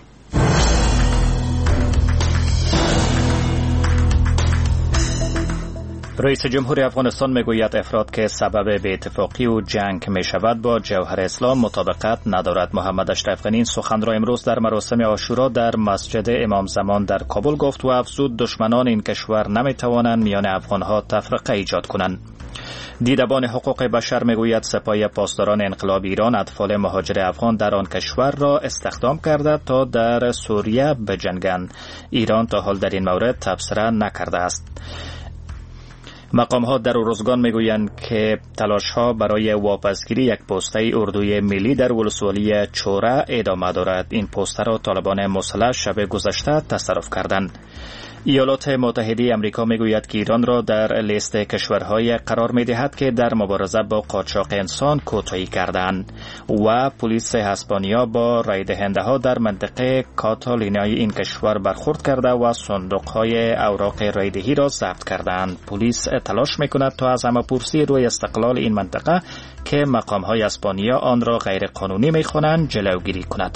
رئیس جمهور افغانستان میگوید افراد که سبب بی‌اتفاقی و جنگ می شود با جوهر اسلام مطابقت ندارد. محمد اشرف غنی سخن را امروز در مراسم عاشورا در مسجد امام زمان در کابل گفت و افزود دشمنان این کشور نمی توانند میان افغانها تفرقه ایجاد کنند. دیدبان حقوق بشر میگوید سپاه پاسداران انقلاب ایران اطفال مهاجر افغان در آن کشور را استخدام کرده تا در سوریه بجنگند. ایران تا حال در این مورد تبصره نکرده است. مقام‌ها در روزگان میگویند که تلاش‌ها برای واپسگیری یک پوسته اردوی ملی در ولسوالی چوره ادامه دارد. این پوسته را طالبان مسلح شب گذشته تصرف کردند. ایالات متحده آمریکا میگوید که ایران را در لیست کشورهای قرار می‌دهد که در مبارزه با قاچاق انسان کوتاهی کردند و پلیس اسپانیا با رای دهنده‌ها در منطقه کاتالونیای این کشور برخورد کرده و صندوق‌های اوراق رای دهی را ضبط کردند. پلیس تلاش می‌کند تا از همه‌پرسی روی استقلال این منطقه که مقام‌های اسپانیا آن را غیر قانونی می‌خوانند جلوگیری کند.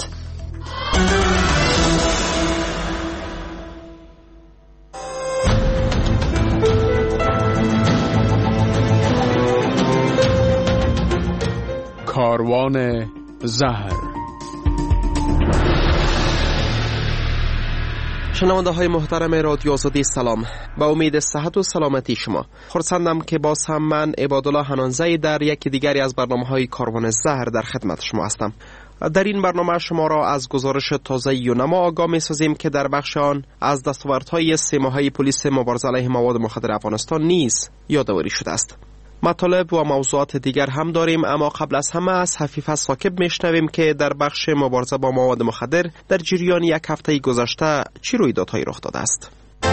کاروان زهر. شنونده های محترم رادیو آزادی، سلام. با امید صحت و سلامتی شما خرسندم که باز هم من عبادالله حنانزی در یکی دیگری از برنامه های کاروان زهر در خدمت شما هستم. در این برنامه شما را از گزارش تازه یونما آگاه می سازیم که در بخش آن از دستاوردهای 3 ماهه پلیس مبارزه علیه مواد مخدر افغانستان نیز یادآوری شده است. مطالب و موضوعات دیگر هم داریم، اما قبل از همه از حفیظ ثاقب میشنویم که در بخش مبارزه با مواد مخدر در جریان یک هفته گذشته چه رویدادهایی رخ داده است.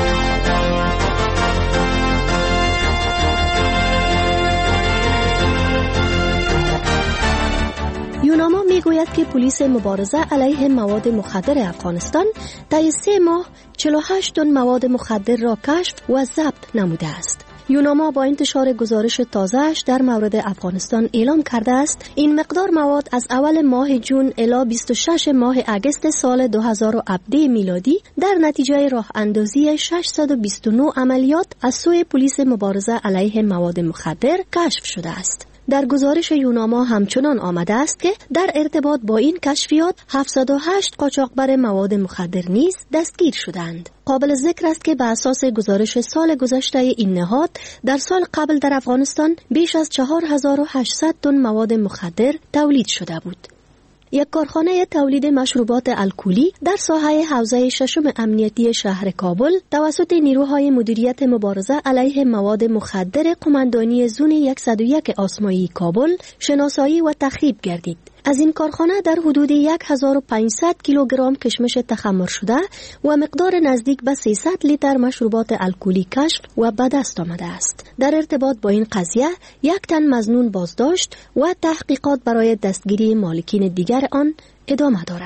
یوناما میگوید که پلیس مبارزه علیه مواد مخدر افغانستان طی 3 ماه 48 تن مواد مخدر را کشف و ضبط نموده است. یوناما با انتشار گزارش تازه‌اش در مورد افغانستان اعلام کرده است این مقدار مواد از اول ماه جون الی 26 ماه اگست سال 2017 میلادی در نتیجه راه اندازی 629 عملیات از سوی پلیس مبارزه علیه مواد مخدر کشف شده است. در گزارش یوناما همچنان آمده است که در ارتباط با این کشفیات 708 قاچاقبر مواد مخدر نیز دستگیر شدند. قابل ذکر است که بر اساس گزارش سال گذشته این نهاد در سال قبل در افغانستان بیش از 4800 تن مواد مخدر تولید شده بود. یک کارخانه تولید مشروبات الکلی در ساحه حوزه 6 امنیتی شهر کابل توسط نیروهای مدیریت مبارزه علیه مواد مخدر قماندانی زون 101 آسمایی کابل شناسایی و تخریب گردید. از این کارخانه در حدود 1500 کیلوگرم کشمش تخمر شده و مقدار نزدیک به 300 لیتر مشروبات الکلی کشف و به دست آمده است. در ارتباط با این قضیه 1 تن مظنون بازداشت و تحقیقات برای دستگیری مالکین دیگر آن ادامه دارد.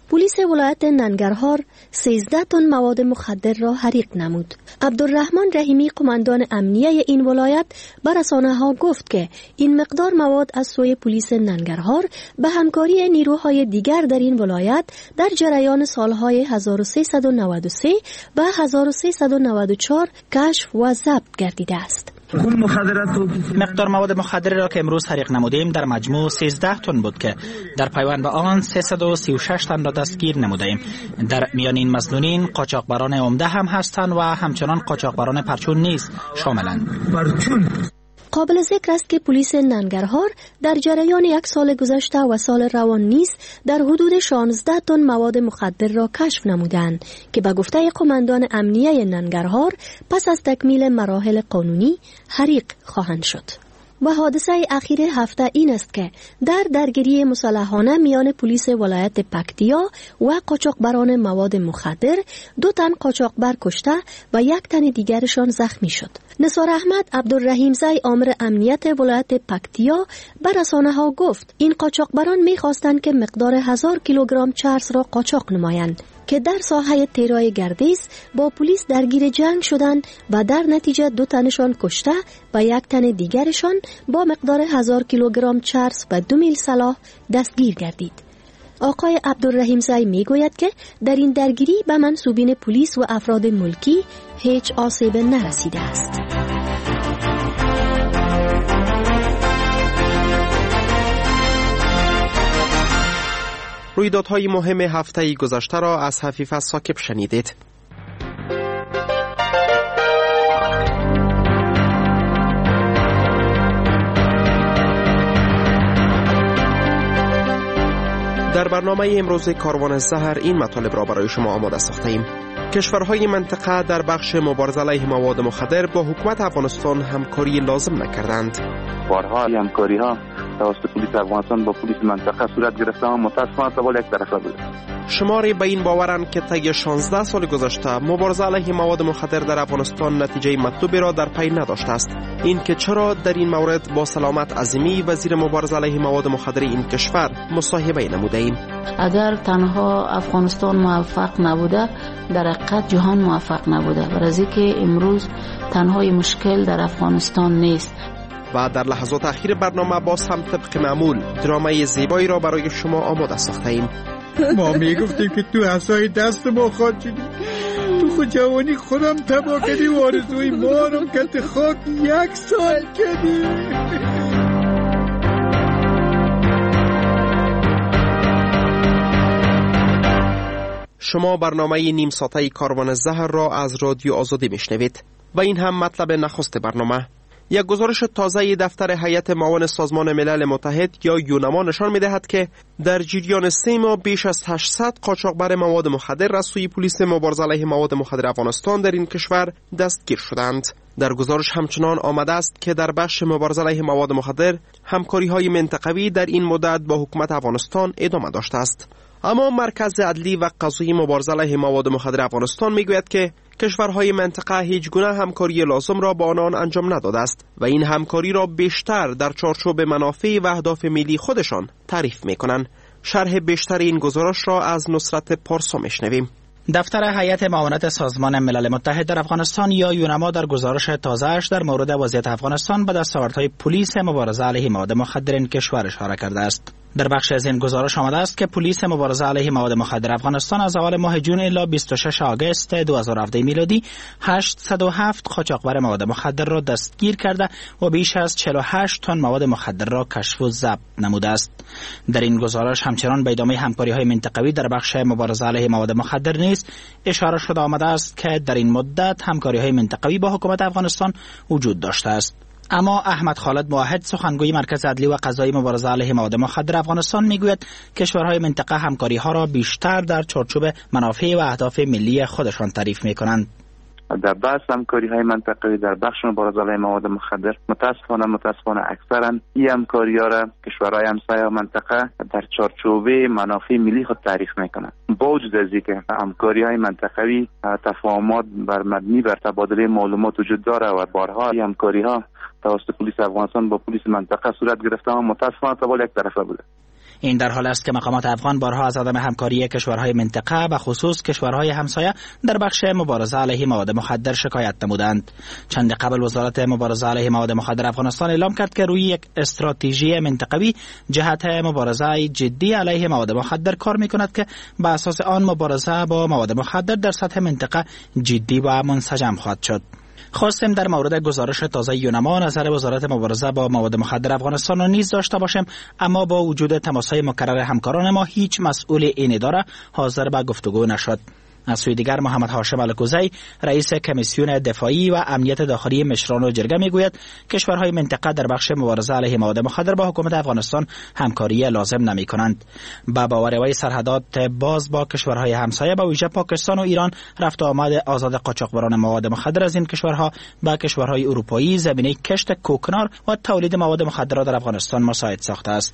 پلیس ولایت ننگرهار 13 تن مواد مخدر را حریق نمود. عبدالرحمن رحیمی قماندان امنیه این ولایت به رسانه‌ها گفت که این مقدار مواد از سوی پلیس ننگرهار به همکاری نیروهای دیگر در این ولایت در جریان سالهای 1393 و 1394 کشف و ضبط گردیده است. مقدار مواد مخدر را که امروز حریق نمودیم در مجموع 13 تن بود که در پیوند به آن 336 تن را دستگیر نمودیم. در میان این مسنونین قاچاقبران عمده هم هستند و همچنان قاچاقبران پرچون نیز شاملند. قابل ذکر است که پلیس ننگرهار در جریان 1 سال گذشته و سال روان نیز در حدود 16 تن مواد مخدر را کشف نمودند که به گفته قماندان امنیه ننگرهار پس از تکمیل مراحل قانونی حریق خواهند شد. و حادثه اخیر هفته این است که در درگیری مسلحانه میان پلیس ولایت پکتیا و قاچاقبران مواد مخدر 2 تن قاچاقبر کشته و 1 تن دیگرشان زخمی شد. نثار احمد عبدالرحیم زی آمر امنیت ولایت پکتیا به رسانه‌ها گفت این قاچاقبران می‌خواستند که مقدار 1000 کیلوگرم چرس را قاچاق نمایند که در ساحه تیرای گردیز با پلیس درگیر جنگ شدند و در نتیجه 2 تنشان کشته و 1 تن دیگرشان با مقدار 1000 کیلوگرم چرس و 2 میل سلاح دستگیر گردید. آقای عبدالرحیم زی می گوید که در این درگیری به منصوبین پلیس و افراد ملکی هیچ آسیب نرسیده است. رویدادهای مهم هفته گذشته را از حفیظ ثاقب شنیدید. در برنامه امروز کاروان زهر این مطالب را برای شما آماده ساختیم. کشورهای منطقه در بخش مبارزه علیه مواد مخدر با حکومت افغانستان همکاری لازم نکردند. بارها همکاری ها توسط پلیس افغانستان با پلیس منطقه صورت گرفته و متاسفانه تا یک طرفه بود. شماری به این باورند که طی 16 سال گذشته مبارزه علیه مواد مخدر در افغانستان نتیجه مطلوبی را در پی نداشته است. این که چرا در این مورد با سلامت عظیمی وزیر مبارزه علیه مواد مخدر این کشور مصاحبه نموده ایم. اگر تنها افغانستان موفق نبوده در حقیقت جهان موفق نبوده، برای که امروز تنهای مشکل در افغانستان نیست. و در لحظات اخیر برنامه باز هم طبق معمول درامای زیبایی را برای شما آماده ساخته ایم. ما میگفتیم که تو عصای دست ما خاک شدی، تو خود جوانی خودم تبا کردی و آرزوی ما رو کت خاک 1 سال کردی. شما برنامه نیم ساعته کاروان زهر را از رادیو آزادی میشنوید و این هم مطلب نخست برنامه. یک گزارش تازه دفتر هیئت معاون سازمان ملل متحد یا یونما نشان می‌دهد که در جریان 3 ماه بیش از 800 قاچاقبر مواد مخدر از سوی پلیس مبارزه علیه مواد مخدر افغانستان در این کشور دستگیر شدند. در گزارش همچنان آمده است که در بخش مبارزه علیه مواد مخدر همکاری‌های منطقوی در این مدت با حکومت افغانستان ادامه داشته است. اما مرکز عدلی و قضایی مبارزه علیه مواد مخدر افغانستان میگوید که کشورهای منطقه هیچ گونه همکاری لازم را با آنان انجام نداده است و این همکاری را بیشتر در چارچوب منافع و اهداف ملی خودشان تعریف میکنند. شرح بیشتر این گزارش را از نصرت پارسا میشنویم. دفتر هیئت معاونت سازمان ملل متحد در افغانستان یا یونما در گزارش تازه‌اش در مورد وضعیت افغانستان به دستاوردهای پلیس مبارزه علیه مواد مخدر این کشور اشاره کرده است. در بخش از این گزارش آمده است که پلیس مبارزه علیه مواد مخدر افغانستان از اول ماه جون الی 26 آگوست 2017 میلادی 807 قاچاقبر مواد مخدر را دستگیر کرده و بیش از 48 تن مواد مخدر را کشف و ضبط نموده است. در این گزارش همچنان به ادامه همکاری‌های منطقوی در بخش مبارزه علیه مواد مخدر نیز اشاره شده آمده است که در این مدت همکاری‌های منطقوی با حکومت افغانستان وجود داشته است. اما احمد خالد موحد سخنگوی مرکز عدلی و قضایی مبارزه علیه مواد مخدر افغانستان میگوید کشورهای منطقه همکاری‌ها را بیشتر در چارچوب منافع و اهداف ملی خودشان تعریف می‌کنند. در بحث همکاری‌های منطقه‌ای در بخش مبارزه علیه مواد مخدر متاسفانه اکثرا این همکاری‌ها را کشورهای همسایه منطقه در چارچوب منافع ملی خود تعریف می‌کنند. با وجود از اینکه همکاری‌های منطقه‌ای تفاهمات بر مبنی بر تبادل معلومات وجود داره و بارها این همکاری‌ها توسط پلیس افغانستان با پلیس منطقه صورت گرفته و متاسفانه تا یک طرفه بوده. این در حال است که مقامات افغان بارها از عدم همکاری کشورهای منطقه و خصوص کشورهای همسایه در بخش مبارزه علیه مواد مخدر شکایت نمودند. چند قبل وزارت مبارزه علیه مواد مخدر افغانستان اعلام کرد که روی یک استراتژی منطقوی جهت مبارزه جدی علیه مواد مخدر کار می‌کند که بر اساس آن مبارزه با مواد مخدر در سطح منطقه جدی و منسجم خواهد شد. خواستیم در مورد گزارش تازه یونما نظر وزارت مبارزه با مواد مخدر افغانستان را نیز داشته باشیم، اما با وجود تماس‌های مکرر همکاران ما هیچ مسئول این اداره حاضر به گفتگو نشد. از سوی دیگر محمد هاشم الکوزی رئیس کمیسیون دفاعی و امنیت داخلی مشران و جرگه میگوید کشورهای منطقه در بخش مبارزه علیه مواد مخدر با حکومت افغانستان همکاری لازم نمی کنند. با باور وی سرحدات باز با کشورهای همسایه به ویژه پاکستان و ایران رفت و آمد آزاد قاچاقبران مواد مخدر از این کشورها به کشورهای اروپایی زمینه کشت کوکنار و تولید مواد مخدر در افغانستان مساعد ساخته است.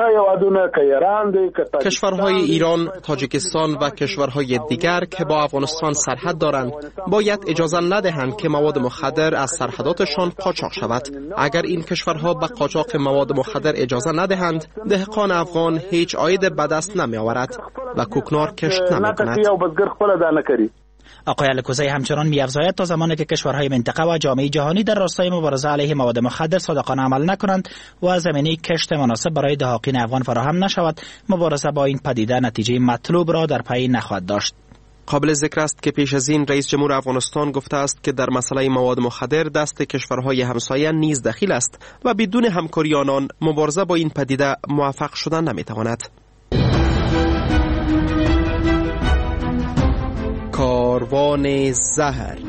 کشورهای ایران، تاجیکستان و کشورهای دیگر که با افغانستان سرحد دارند باید اجازه ندهند که مواد مخدر از سرحداتشان قاچاق شود. اگر این کشورها به قاچاق مواد مخدر اجازه ندهند، دهقان افغان هیچ عاید به دست نمی آورد و کوکنار کشت نمی کند. آقای الکوزی همچنان می‌افزاید تا زمانی که کشورهای منطقه و جامعه جهانی در راستای مبارزه علیه مواد مخدر صادقانه عمل نکنند و زمینه کشت مناسب برای دهقان افغان فراهم نشود، مبارزه با این پدیده نتیجه مطلوب را در پی نخواهد داشت. قابل ذکر است که پیش از این رئیس جمهور افغانستان گفته است که در مسئله مواد مخدر دست کشورهای همسایه نیز دخیل است و بدون همکاری آنان مبارزه با این پدیده موفق شدن نمی‌تواند. کاروان زهر.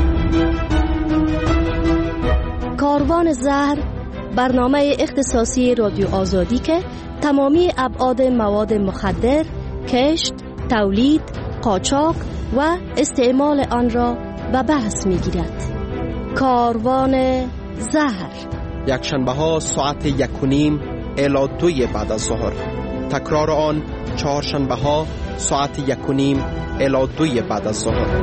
کاروان زهر برنامه اختصاصی رادیو آزادی که تمامی ابعاد مواد مخدر، کشت، تولید، قاچاق و استعمال آن را به بحث می‌گیرد. کاروان زهر یکشنبه ها ساعت 1:30 الی 2 بعد از ظهر. تکرار آن چهارشنبه ها ساعت 1:30 الی 2 بعد از ظهر.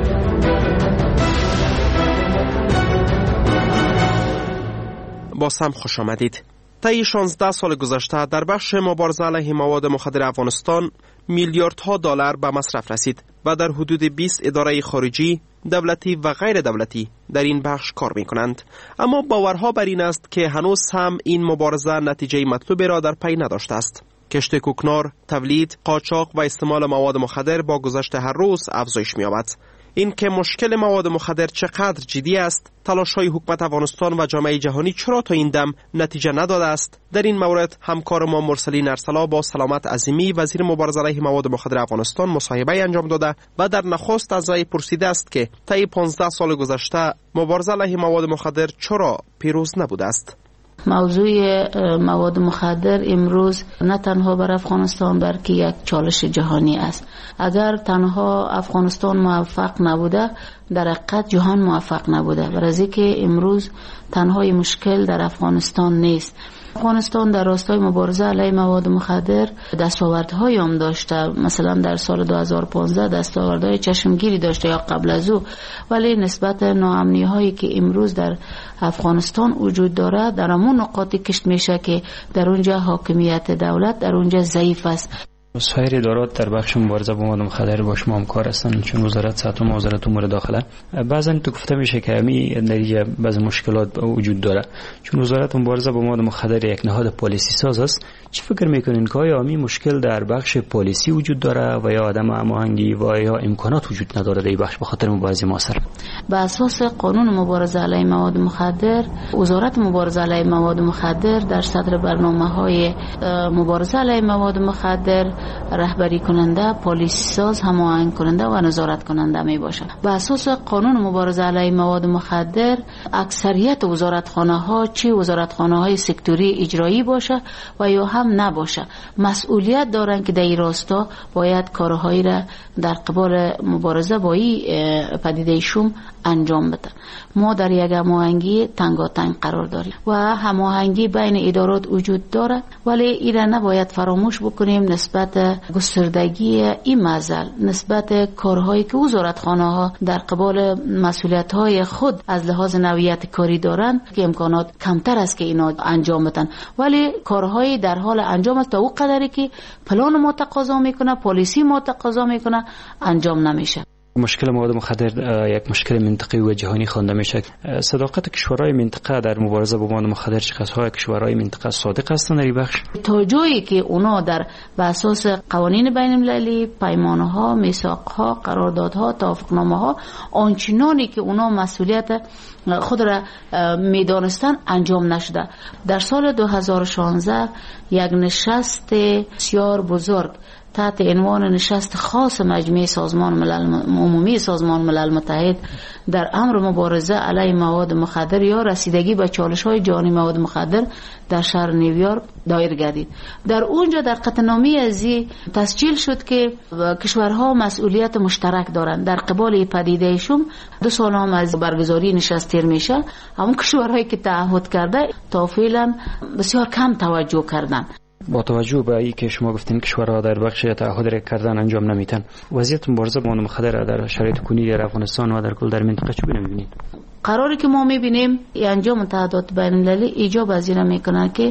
باز هم خوش آمدید. طی 16 سال گذشته در بخش مبارزه علیه مواد مخدر افغانستان میلیاردها دلار به مصرف رسید و در حدود 20 اداره خارجی، دولتی و غیر دولتی در این بخش کار می کنند. اما باورها بر این است که هنوز هم این مبارزه نتیجه مطلوب را در پی نداشته است. کشت کوکنار، تولید، قاچاق و استعمال مواد مخدر با گذشت هر روز افزایش می یابد. این که مشکل مواد مخدر چقدر جدی است، تلاش‌های حکومت افغانستان و جامعه جهانی چرا تا این دم نتیجه نداده است، در این مورد همکار ما مرسلین ارسلا با سلامت عظیمی وزیر مبارزه علیه مواد مخدر افغانستان مصاحبه انجام داده و در نخست از وی پرسیده است که طی 15 سال گذشته مبارزه علیه مواد مخدر چرا پیروز نبوده است. موضوع مواد مخدر امروز نه تنها بر افغانستان بلکه یک چالش جهانی است. اگر تنها افغانستان موفق نبوده، در حقیقت جهان موفق نبوده. برای که امروز تنها مشکل در افغانستان نیست. افغانستان در راستای مبارزه علیه مواد مخدر دستاوردهایی هم داشته، مثلا در سال 2015 دستاوردهای چشمگیری داشته یا قبل از او، ولی نسبت ناامنی هایی که امروز در افغانستان وجود داره در همون نقاطی کشت میشه که در اونجا حاکمیت دولت در اونجا ضعیف است. سایر ادارات در بخش مبارزه با مواد مخدر با شما همکار هستند، چون وزارت صحت و وزارت امور داخله. بعضا تو گفته میشه که همین نتیجه بعضی مشکلات وجود داره، چون وزارت مبارزه با مواد مخدر یک نهاد پالیسی ساز است. چی فکر میکنین که آیا همین مشکل در بخش پالیسی وجود داره و یا عدم هماهنگی و یا امکانات وجود نداره در این بخش به خاطر مبارزه موثر؟ به اساس قانون مبارزه علیه مواد مخدر، وزارت مبارزه علیه مواد مخدر در صدر برنامه‌های مبارزه علیه مواد مخدر رهبری کننده، پالیسی ساز، هماهنگ کننده و نظارت کننده می باشد. به اساس قانون مبارزه علیه مواد مخدر اکثریت وزارتخانه ها، چه وزارتخانه های سکتوری اجرایی باشه و یا هم نباشه، مسئولیت دارند که در این راستا باید کارهایی را در قبال مبارزه با این پدیده شوم انجام بده. ما در یک هماهنگی تنگاتنگ قرار داریم و هماهنگی بین ادارات وجود داره، ولی این را نباید فراموش بکنیم نسبت نسبت گستردگی این معضل، نسبت کارهایی که وزارتخانه ها در قبال مسئولیت های خود از لحاظ نوعیت کاری دارند که امکانات کمتر است که اینا انجام بدن، ولی کارهایی در حال انجام است تا اون قدری که پلان ما تقاضا میکنه، پالیسی ما تقاضا میکنه انجام نمیشه. مشکل مواد مخدر یک مشکل منطقه‌ای و جهانی خوانده میشه. صداقت کشورهای منطقه در مبارزه با مواد مخدر چقدرهای کشورهای منطقه صادق هستند در این بخش؟ تا جایی که اونا در به اساس قوانین بین المللی، پیمانها، میثاقها، قراردادها، توافقنامه‌ها آنچنانی که اونا مسئولیت خود را میدانستن انجام نشده. در سال 2016 یک نشست بسیار بزرگ تحت عنوان نشست خاص مجمع سازمان ملل عمومی سازمان ملل متحد در امر مبارزه علیه مواد مخدر یا رسیدگی به چالش‌های جهانی مواد مخدر در شهر نیویورک دایر گردید. در اونجا در قطعنامه ازی تسجیل شد که کشورها مسئولیت مشترک دارند در قبال پدیده شوم. 2 سال هم از برگزاری نشست تیر میشه، همون کشورهایی که تعهد کرده تا فعلا بسیار کم توجه کردن. با توجه به این که شما گفتین کشورها در بخش تعهد کردن انجام نمیتن، وضعیت مبارزه با مواد مخدر در شرایط کنونی در افغانستان و در کل در منطقه چه می‌بینید؟ قراری که ما می‌بینیم انجام متحدات بین المللی ایجاب از این میکنه که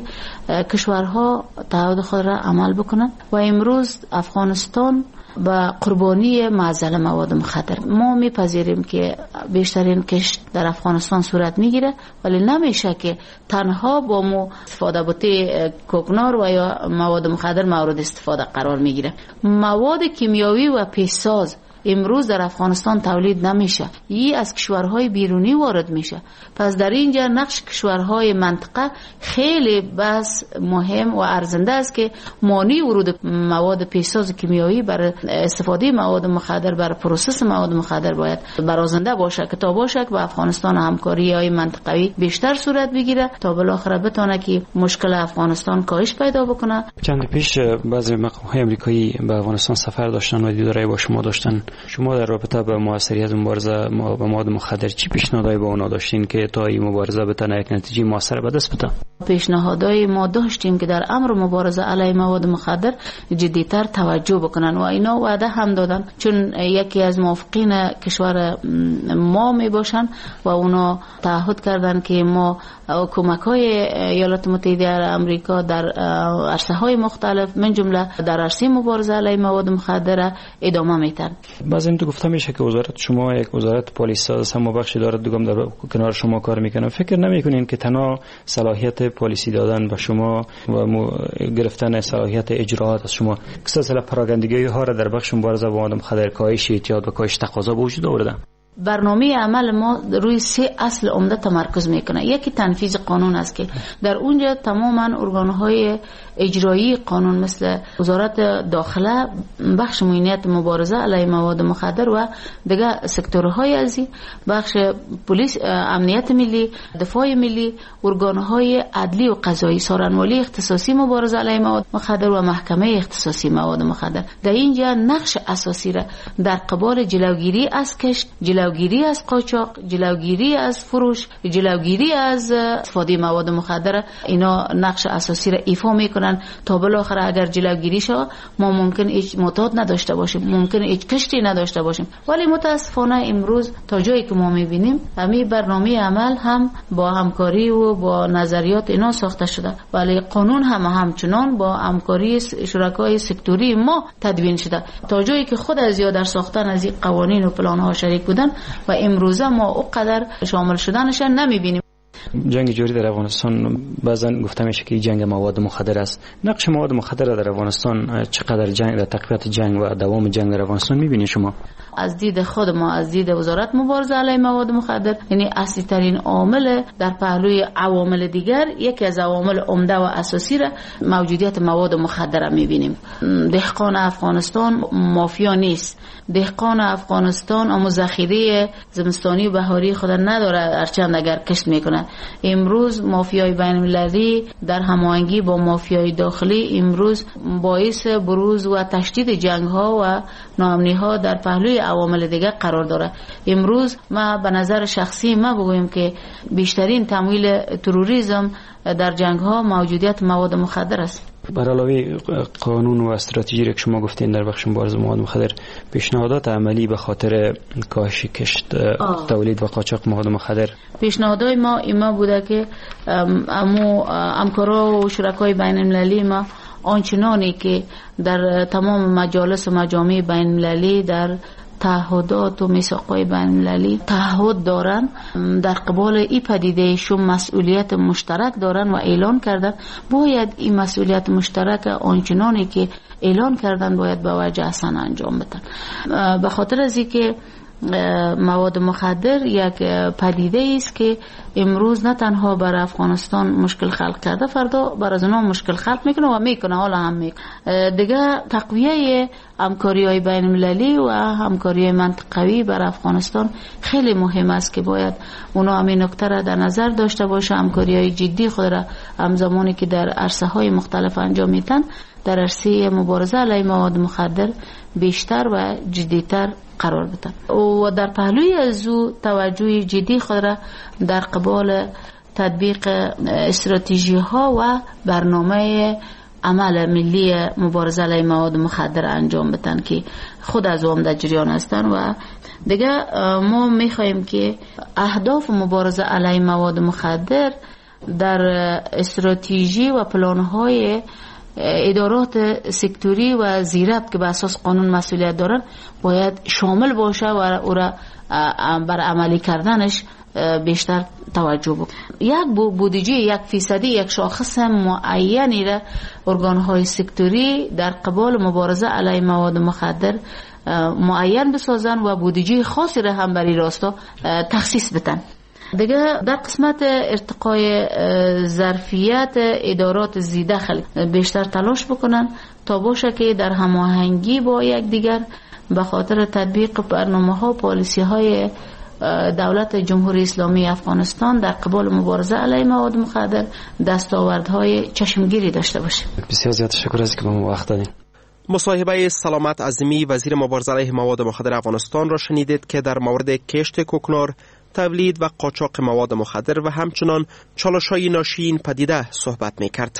کشورها تعهد خود را عمل بکنند و امروز افغانستان با قربانی معضل مواد مخدر. ما میپذیریم که بیشترین کشت در افغانستان صورت میگیره، ولی نمیشه که تنها با مو استفاده بوده کوکنار و یا مواد مخدر مورد استفاده قرار میگیره. مواد کیمیاوی و پیشساز امروز در افغانستان تولید نمیشه، این از کشورهای بیرونی وارد میشه. پس در اینجا نقش کشورهای منطقه خیلی بس مهم و ارزنده است که مانع ورود مواد پیشساز کیمیایی برای استفاده مواد مخدر، برای پروسس مواد مخدر باید برازنده باشه که تا باشه که با افغانستان همکاری های منطقوی بیشتر صورت بگیره تا بالاخره بتونه که مشکل افغانستان کاهش پیدا بکنه. چند پیش بعضی مقام‌های آمریکایی به افغانستان سفر داشتن و دیدارای با شما داشتن. شما در رابطه با موثریت مبارزه با مواد مخدر چی پیشنهادایی با اونا داشتین که تا این مبارزه بتونه یک نتیجه موثر به دست بده؟ پیشنهادایی ما داشتیم که در امر مبارزه علیه مواد مخدر جدی‌تر توجه بکنن و اینا وعده هم دادن، چون یکی از موافقین کشور ما می باشن و اونا تعهد کردن که ما کمک‌های ایالات متحده آمریکا در عرصه‌های مختلف من جمله در عرصه مبارزه علیه مواد مخدر ادامه میدن. بعضی این تو گفته میشه که وزارت شما یک وزارت پلیس ساز هم بخشی داره دوم در کنار شما کار میکنه. فکر نمیکنین که تنها صلاحیت پلیسی دادن به شما و گرفتن صلاحیت اجراات از شما سلسله پراگندگی ها را در بخش مبارزه با مواد مخدر کاهش اعتیاد و کاهش تقاضا به وجود آورده؟ برنامه عمل ما روی 3 اصل عمده تمرکز میکنه. یکی تنفیذ قانون است که در اونجا تماما ارگانهای اجرایی قانون مثل وزارت داخله، بخش معینیت مبارزه علیه مواد مخدر و دیگر سکتورهای ازی، بخش پلیس، امنیت ملی، دفاع ملی، ارگانهای عدلی و قضایی، سارنوالی اختصاصی مبارزه علیه مواد مخدر و محکمه اختصاصی مواد مخدر در اینجا نقش اساسی را در قبال جلوگیری از کشت، جلوگیری از قاچاق، جلوگیری از فروش، جلوگیری از استفاده مواد مخدر اینا نقش اساسی را ایفا میکنن تا بالاخره اگر جلوگیری شود ما ممکن هیچ معتاد نداشته باشیم، ممکن هیچ کشتی نداشته باشیم. ولی متاسفانه امروز تا جایی که ما میبینیم همین برنامه عمل هم با همکاری و با نظریات اینا ساخته شده، ولی قانون هم همچنان با همکاری شرکای سکتوری ما تدوین شده. تا جایی که خود از یا در ساختن از این قوانین و پلان ها شریک بودن و امروزه ما اونقدر شامل شدنش نمیبینیم. جنگ جاری در افغانستان بعضا گفته میشه که جنگ مواد مخدر است. نقش مواد مخدر در افغانستان چقدر جنگ در تقویت جنگ و دوام جنگ در افغانستان میبینید شما؟ از دید خود ما، از دید وزارت مبارزه علیه مواد مخدر، یعنی اصلی ترین عامل در پهلوی عوامل دیگر، یکی از عوامل عمده و اساسی را موجودیت مواد مخدر میبینیم. دهقان افغانستان مافیا نیست. دهقان افغانستان اما ذخیره زمستانی و بهاری خود نداره، هرچند اگر کشت میکنه. امروز مافیای بین المللی در هماهنگی با مافیای داخلی امروز باعث بروز و تشدید جنگ ها و ناامنی ها در پهلوی عوامل دیگه قرار داره. امروز ما به نظر شخصی ما بگویم که بیشترین تمویل تروریسم در جنگ ها موجودیت مواد مخدر است. بر علاوه قانون و استراتژی که شما گفتین در بخش مبارزه با مواد مخدر، پیشنهادات عملی به خاطر کاهش کشت تولید و قاچاق مواد مخدر، پیشنهادهای ما ایما بوده که همکارا و شرکای بین المللی ما آنچنانی که در تمام مجالس و مجامع بین المللی در تعهدات و میثاق‌های بین‌المللی تعهد دارن، در قبال این پدیده شون مسئولیت مشترک دارن و اعلان کردن، باید این مسئولیت مشترک آنچنانی که اعلان کردن باید به وجه احسن انجام بدن. به خاطر از اینکه مواد مخدر یک پدیده است که امروز نه تنها بر افغانستان مشکل خلق کرده، فردا بر از اونها مشکل خلق میکنه و میکنه، حالا هم میکنه. دیگه تقویه همکاری‌های بین المللی و همکاری‌های منطقوی بر افغانستان خیلی مهم است که باید اونا همین نکته را در نظر داشته باشه. همکاری‌های جدی خود را همزمانی که در عرصه‌های مختلف انجام میدن، در عرصه مبارزه علیه مواد مخدر بیشتر و جدیتر قرار بدن و در پهلوی از او توجه جدی خود را در قبال تطبیق استراتژی ها و برنامه عمل ملی مبارزه علیه مواد مخدر انجام بدن که خود از اون در جریان هستن. و دیگه ما میخواهیم که اهداف مبارزه علیه مواد مخدر در استراتژی و پلان‌های ادارات سکتوری و زیربط که به اساس قانون مسئولیت دارن باید شامل باشه و او را بر عملی کردنش بیشتر توجه بکنه. یک بودجه 1% یک شاخص معینی را ارگان‌های سکتوری در قبال مبارزه علیه مواد مخدر معین بسازن و بودجه خاصی را هم برای راستا تخصیص بدن. دیگه در قسمت ارتقای ظرفیت ادارات ذی‌دخل بیشتر تلاش بکنن تا باشه که در هماهنگی با یکدیگر به خاطر تطبیق برنامه‌ها و پالیسی‌های دولت جمهوری اسلامی افغانستان در قبال مبارزه علیه مواد مخدر دستاوردهای چشمگیری داشته باشه. بسیار زیاد تشکر از که به ما وقت دادین. مصاحبه سلامت عظیمی وزیر مبارزه علیه مواد مخدر افغانستان را شنیدید که در مورد کشت کوکنار، تولید و قاچاق مواد مخدر و همچنان چالش‌های ناشی این پدیده صحبت می‌کرد.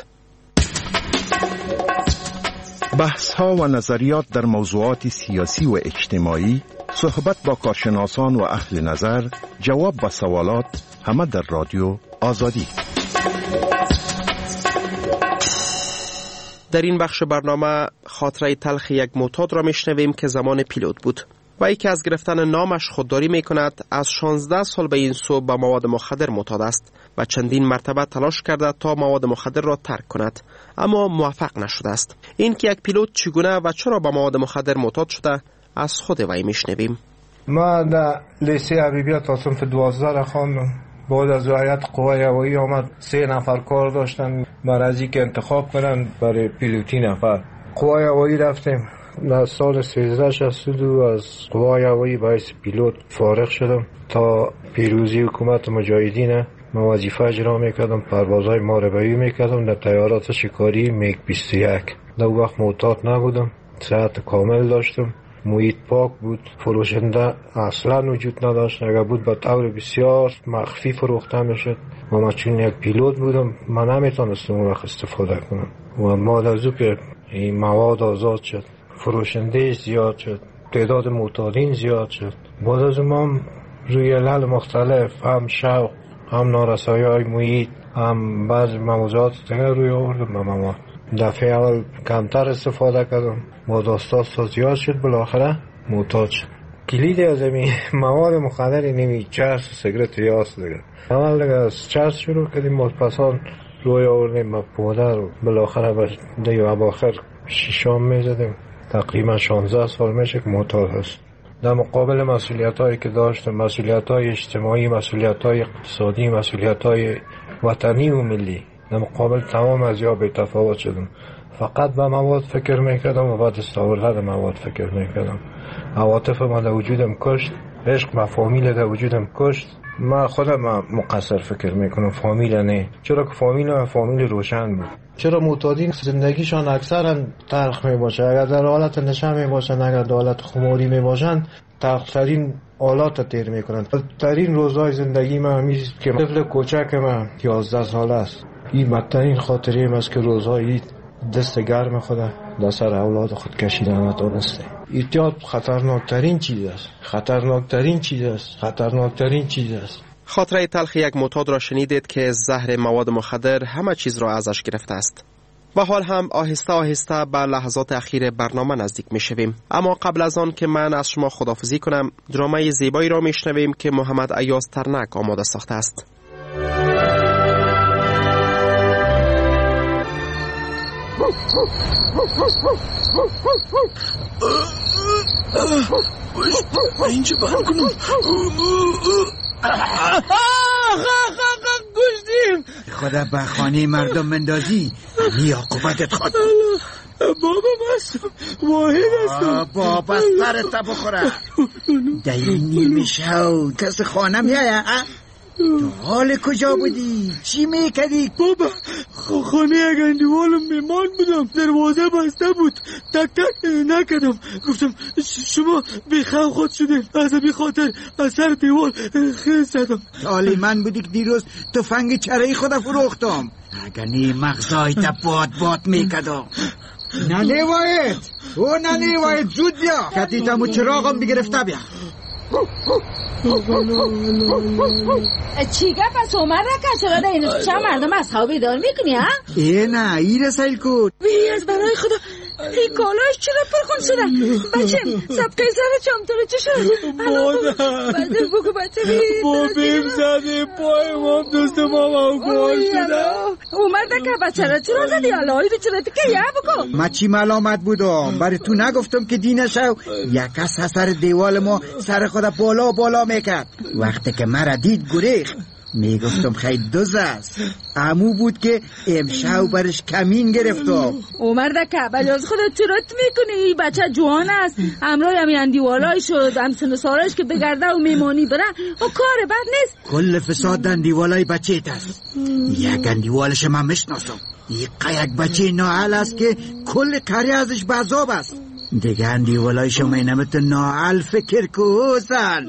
بحث‌ها و نظریات در موضوعات سیاسی و اجتماعی، صحبت با کارشناسان و اهل نظر، جواب به سوالات، همه در رادیو آزادی. در این بخش برنامه خاطره تلخ یک معتاد را میشنویم که زمان پیلوت بود و یکی از گرفتن نامش خودداری می کند. از 16 سال به این سو به مواد مخدر معتاد است و چندین مرتبه تلاش کرده تا مواد مخدر را ترک کند، اما موفق نشده است. این که یک پیلوت چگونه و چرا به مواد مخدر معتاد شده از خود وی میشنویم. ما در لیسه حبیبیات تا صنف 12 را خواندم. بعد از هیئت قوای هوایی آمد 3 نفر کار داشتن برای از اینکه انتخاب کنن برای پیلوتی نفر. قوای هوایی رفتیم. در سال 1362 از قوای هوایی باعث پیلوت فارغ شدم. تا پیروزی حکومت مجاهدین من وظیفه اجرا میکردم، پروازهای ماربایی میکردم در طیارات شکاری میگ 21. در وقت معتاد نبودم، صحت کامل داشتم، محیط پاک بود، فروشنده اصلا وجود نداشت، اگر بود به طور بسیار مخفی فروخته میشد و من چون یک پیلوت بودم من نمیتونستم اون وقت استفاده کنم. و بعد از که این مواد آزاد شد، فروشنده زیاد شد، تعداد معتادین زیاد شد، بعد از اون روی علل مختلف، هم شوق، هم نارسایی های محیط، هم بعض موضوعات دیگر روی آوردم به مواد. دفعه اول کمتر استفاده کردم، بعد استاد زیاد شد، بالاخره معتاد شد. کلید از این مواد مخدر نمی چرس سیگرت ریاست دیگه. اول دیگه از چرس شروع کردیم، بعد پسان روی آوردیم به پودر و بالاخره به دیگه اواخر شیشام میزدیم. تقریبا 16 سال میشه که معتاد هست. در مقابل مسئولیت هایی که داشتم، مسئولیت های اجتماعی، مسئولیت های اقتصادی، مسئولیت های وطنی و ملی، در مقابل تمام از یا به تفاوت شدم. فقط به مواد فکر میکردم و بعد استاورد مواد فکر میکردم. عواطف ما در وجودم کشت، عشق به فامیل در وجودم کشت. من خودم مقصر فکر میکنم، فامیل نه، چرا که فامیل روشن بود. چرا معتادین زندگیشان اکثرا تلخ میباشه؟ اگر در حالت نشه میباشن، اگر در حالت خماری میباشن، تلخترین حالات تیر میکنن. ترین روزهای زندگی من همیست که طفل کوچک من 11 ساله است. این بدترین خاطره است که روزهای دست گرم خود در سر اولاد خود کشیدن نتونسته. احتیاط خطرناکترین چیز است. خاطره تلخ یک معتاد را شنیدید که زهر مواد مخدر همه چیز را ازش گرفته است. و حال هم آهسته آهسته به لحظات اخیر برنامه نزدیک می شویم. اما قبل از آن که من از شما خداحافظی کنم، درامه زیبایی را می شنویم که محمد ایاز ترنک آماده ساخته است. اینجا بند کنم. گشتیم. خدا به خانه مردم مندازی همی عاقبتت خود. بابا بستم واحد هستم. بابا سرت بخوره. دایی نیمه شو کس خانه میایه. تو حال کجا بودی؟ چی میکردی؟ بابا خانه یک اندیوالم میمان بودم، دروازه بسته بود، تک تک نکردم، گفتم شما بیخواه خود شده، از بی خاطر از سر دیوال خیز زدم. حالی من بودی که دیروز تفنگ چرایی خدا فروختم، اگر نی مغزای تا باد میکردم. ننه واید زود بیا، کتی تمو چراغم بگرفته بیا. چی گفت از عمر نکن؟ چرا ده اینو چه مردم از خواب بیدار میکنی ها؟ نه ای رسایل کن. بی از برای خدا این کالاش چرا پرخون شده؟ بچه سبقه سر چمتره چه شد؟ مادر بگو بچه بی بابیم زده پای مام دوست ماما گوال شده. اومده که بچه را چرا زدی؟ الهی رو چرا تکه یه بکن. ما چی ملامت بودم برای تو نگفتم که دینه شو. یک کس سر دیوال ما سر خدا بالا میکرد. وقتی که مرا دید گریخت میگفتم خیلی دوز است. عمو بود که امشب برش کمین گرفتم. عمر دکه بلی از خودت چرت میکنی؟ بچه جوان است، امرای همی اندیوالای شد، هم سن سالش که بگرده و میمانی بره و کار بد نیست. کل فساد اندیوالای بچه است. یک اندیوالش من مشناسم. یک بچه نااهل است که کل قریه ازش بعذاب است. دیگه اندیوالای شما نمیتون نااهل فکر کوزن.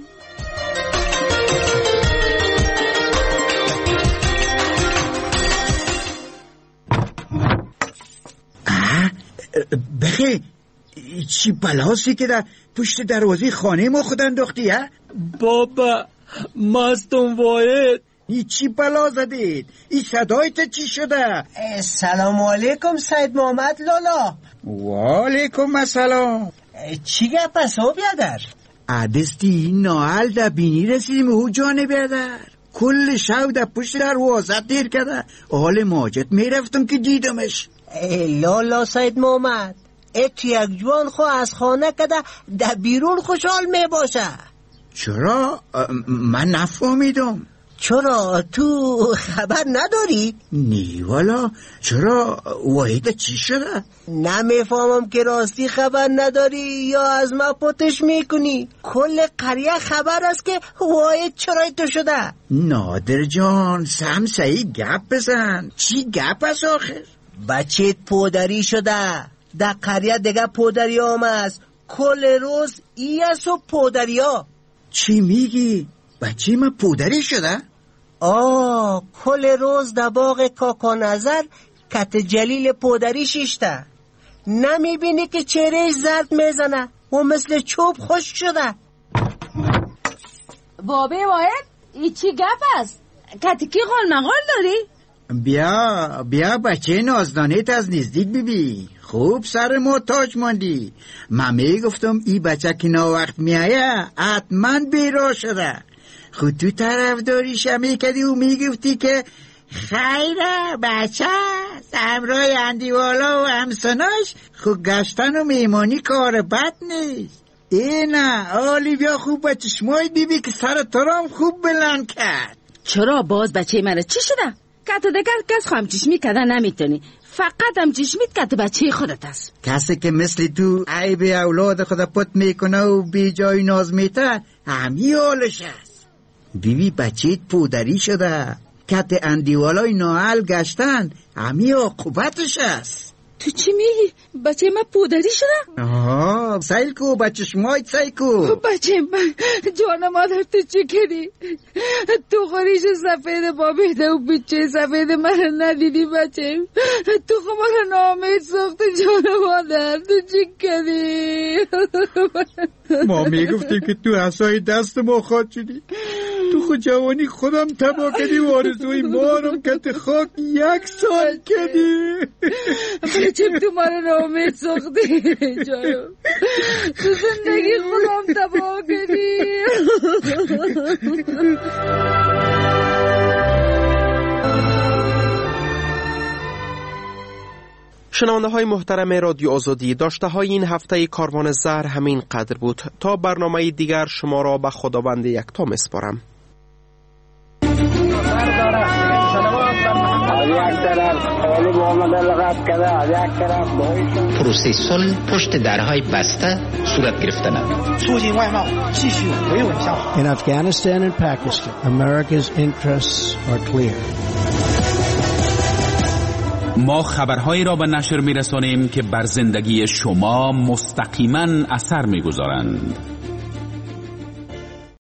بخی چی بلاسی که در پشت دروازه خانه ما خود انداختی ها؟ بابا مستم واحد. ای چی بلا زدید؟ ای صدایت چی شده؟ سلام علیکم سید محمد لالا. و علیکم السلام. چی گپ است او بیادر؟ عدستی ناهل در بینی رسیدیم او جانه بیادر. کل شب در پشت دروازه دیر کرده. حال ماجد میرفتم که دیدمش. لالا سید محمد تو یک جوان خو از خانه کده در بیرون خوشحال می باشه. چرا؟ من نفهمیدم. چرا تو خبر نداری؟ نی والا. چرا؟ واحد چی شده؟ نمیفهمم که راستی خبر نداری یا از ما پوتش میکنی. کل قریه خبر است که واحد چرای تو شده. نادر جان سمسایی گپ بزن. چی گپ است آخر؟ بچه پودری شده در قریه دیگه پودری هم است. کل روز ای است و پودری ها. چی میگی؟ بچه من پودری شده؟ کل روز در باغ کاکا نظر کت جلیل پودری شیشته. نمیبینی که چهرهش زرد میزنه و مثل چوب خشک شده. بابی واحد ای چی گپ است؟ کتکی قول مقال داری؟ بیا بچه نازدانیت از نزدیک ببین. خوب سر ما تاج ماندی. من میگفتم ای بچه که ناوقت میایه حتما بیرا شده. خود تو طرف داریش میکردی و میگفتی که خیره بچه همراه اندیوالا و همسناش خود گشتن و میمانی کار بد نیست. نه آلی بیا خوب بچه شمای بیبی که سر ترام خوب بلند کرد. چرا باز بچه مرا چی شده؟ کتو دگر کس خواهم چشمی کردن نمیتونی، فقط هم چشمیت کتو بچه خودت است. کسی که مثل تو عیب اولاد خود پت میکنه و بی جای ناز میته همی حالش است. بیبی بچه پودری شده، کت اندیوالای ناهل گشتن همی عاقبتش است. تو چی میگی؟ بچه من پودری شدم؟ آها سیل کو بچه شما سیل کو. بچه من جان مادر تو چی کردی؟ تو خریش سفید بابیده و بچه سفید من ندیدی بچه. تو خمار نامید ساخت جان مادر تو چی کردی؟ ما میگفتیم که تو حسای دست ما خواهد شدی. تو خود جوانی خودم تبا کردی و آرزوی ما رو کت خاک 1 سال کردی. بچه تو ما رو نامید ساختی جانم. تو زندگی خودم تبا کردی. شنونده های محترم رادیو آزادی، داشته های این هفته کاروان زهر همین قدر بود. تا برنامه دیگر شما را به خداوند یکتا میسپارم. پروسه صلح پشت درهای بسته صورت گرفتند. In Afghanistan and Pakistan, America's interests are clear. ما خبرهایی را به نشر می‌رسانیم که بر زندگی شما مستقیما اثر می‌گذارند.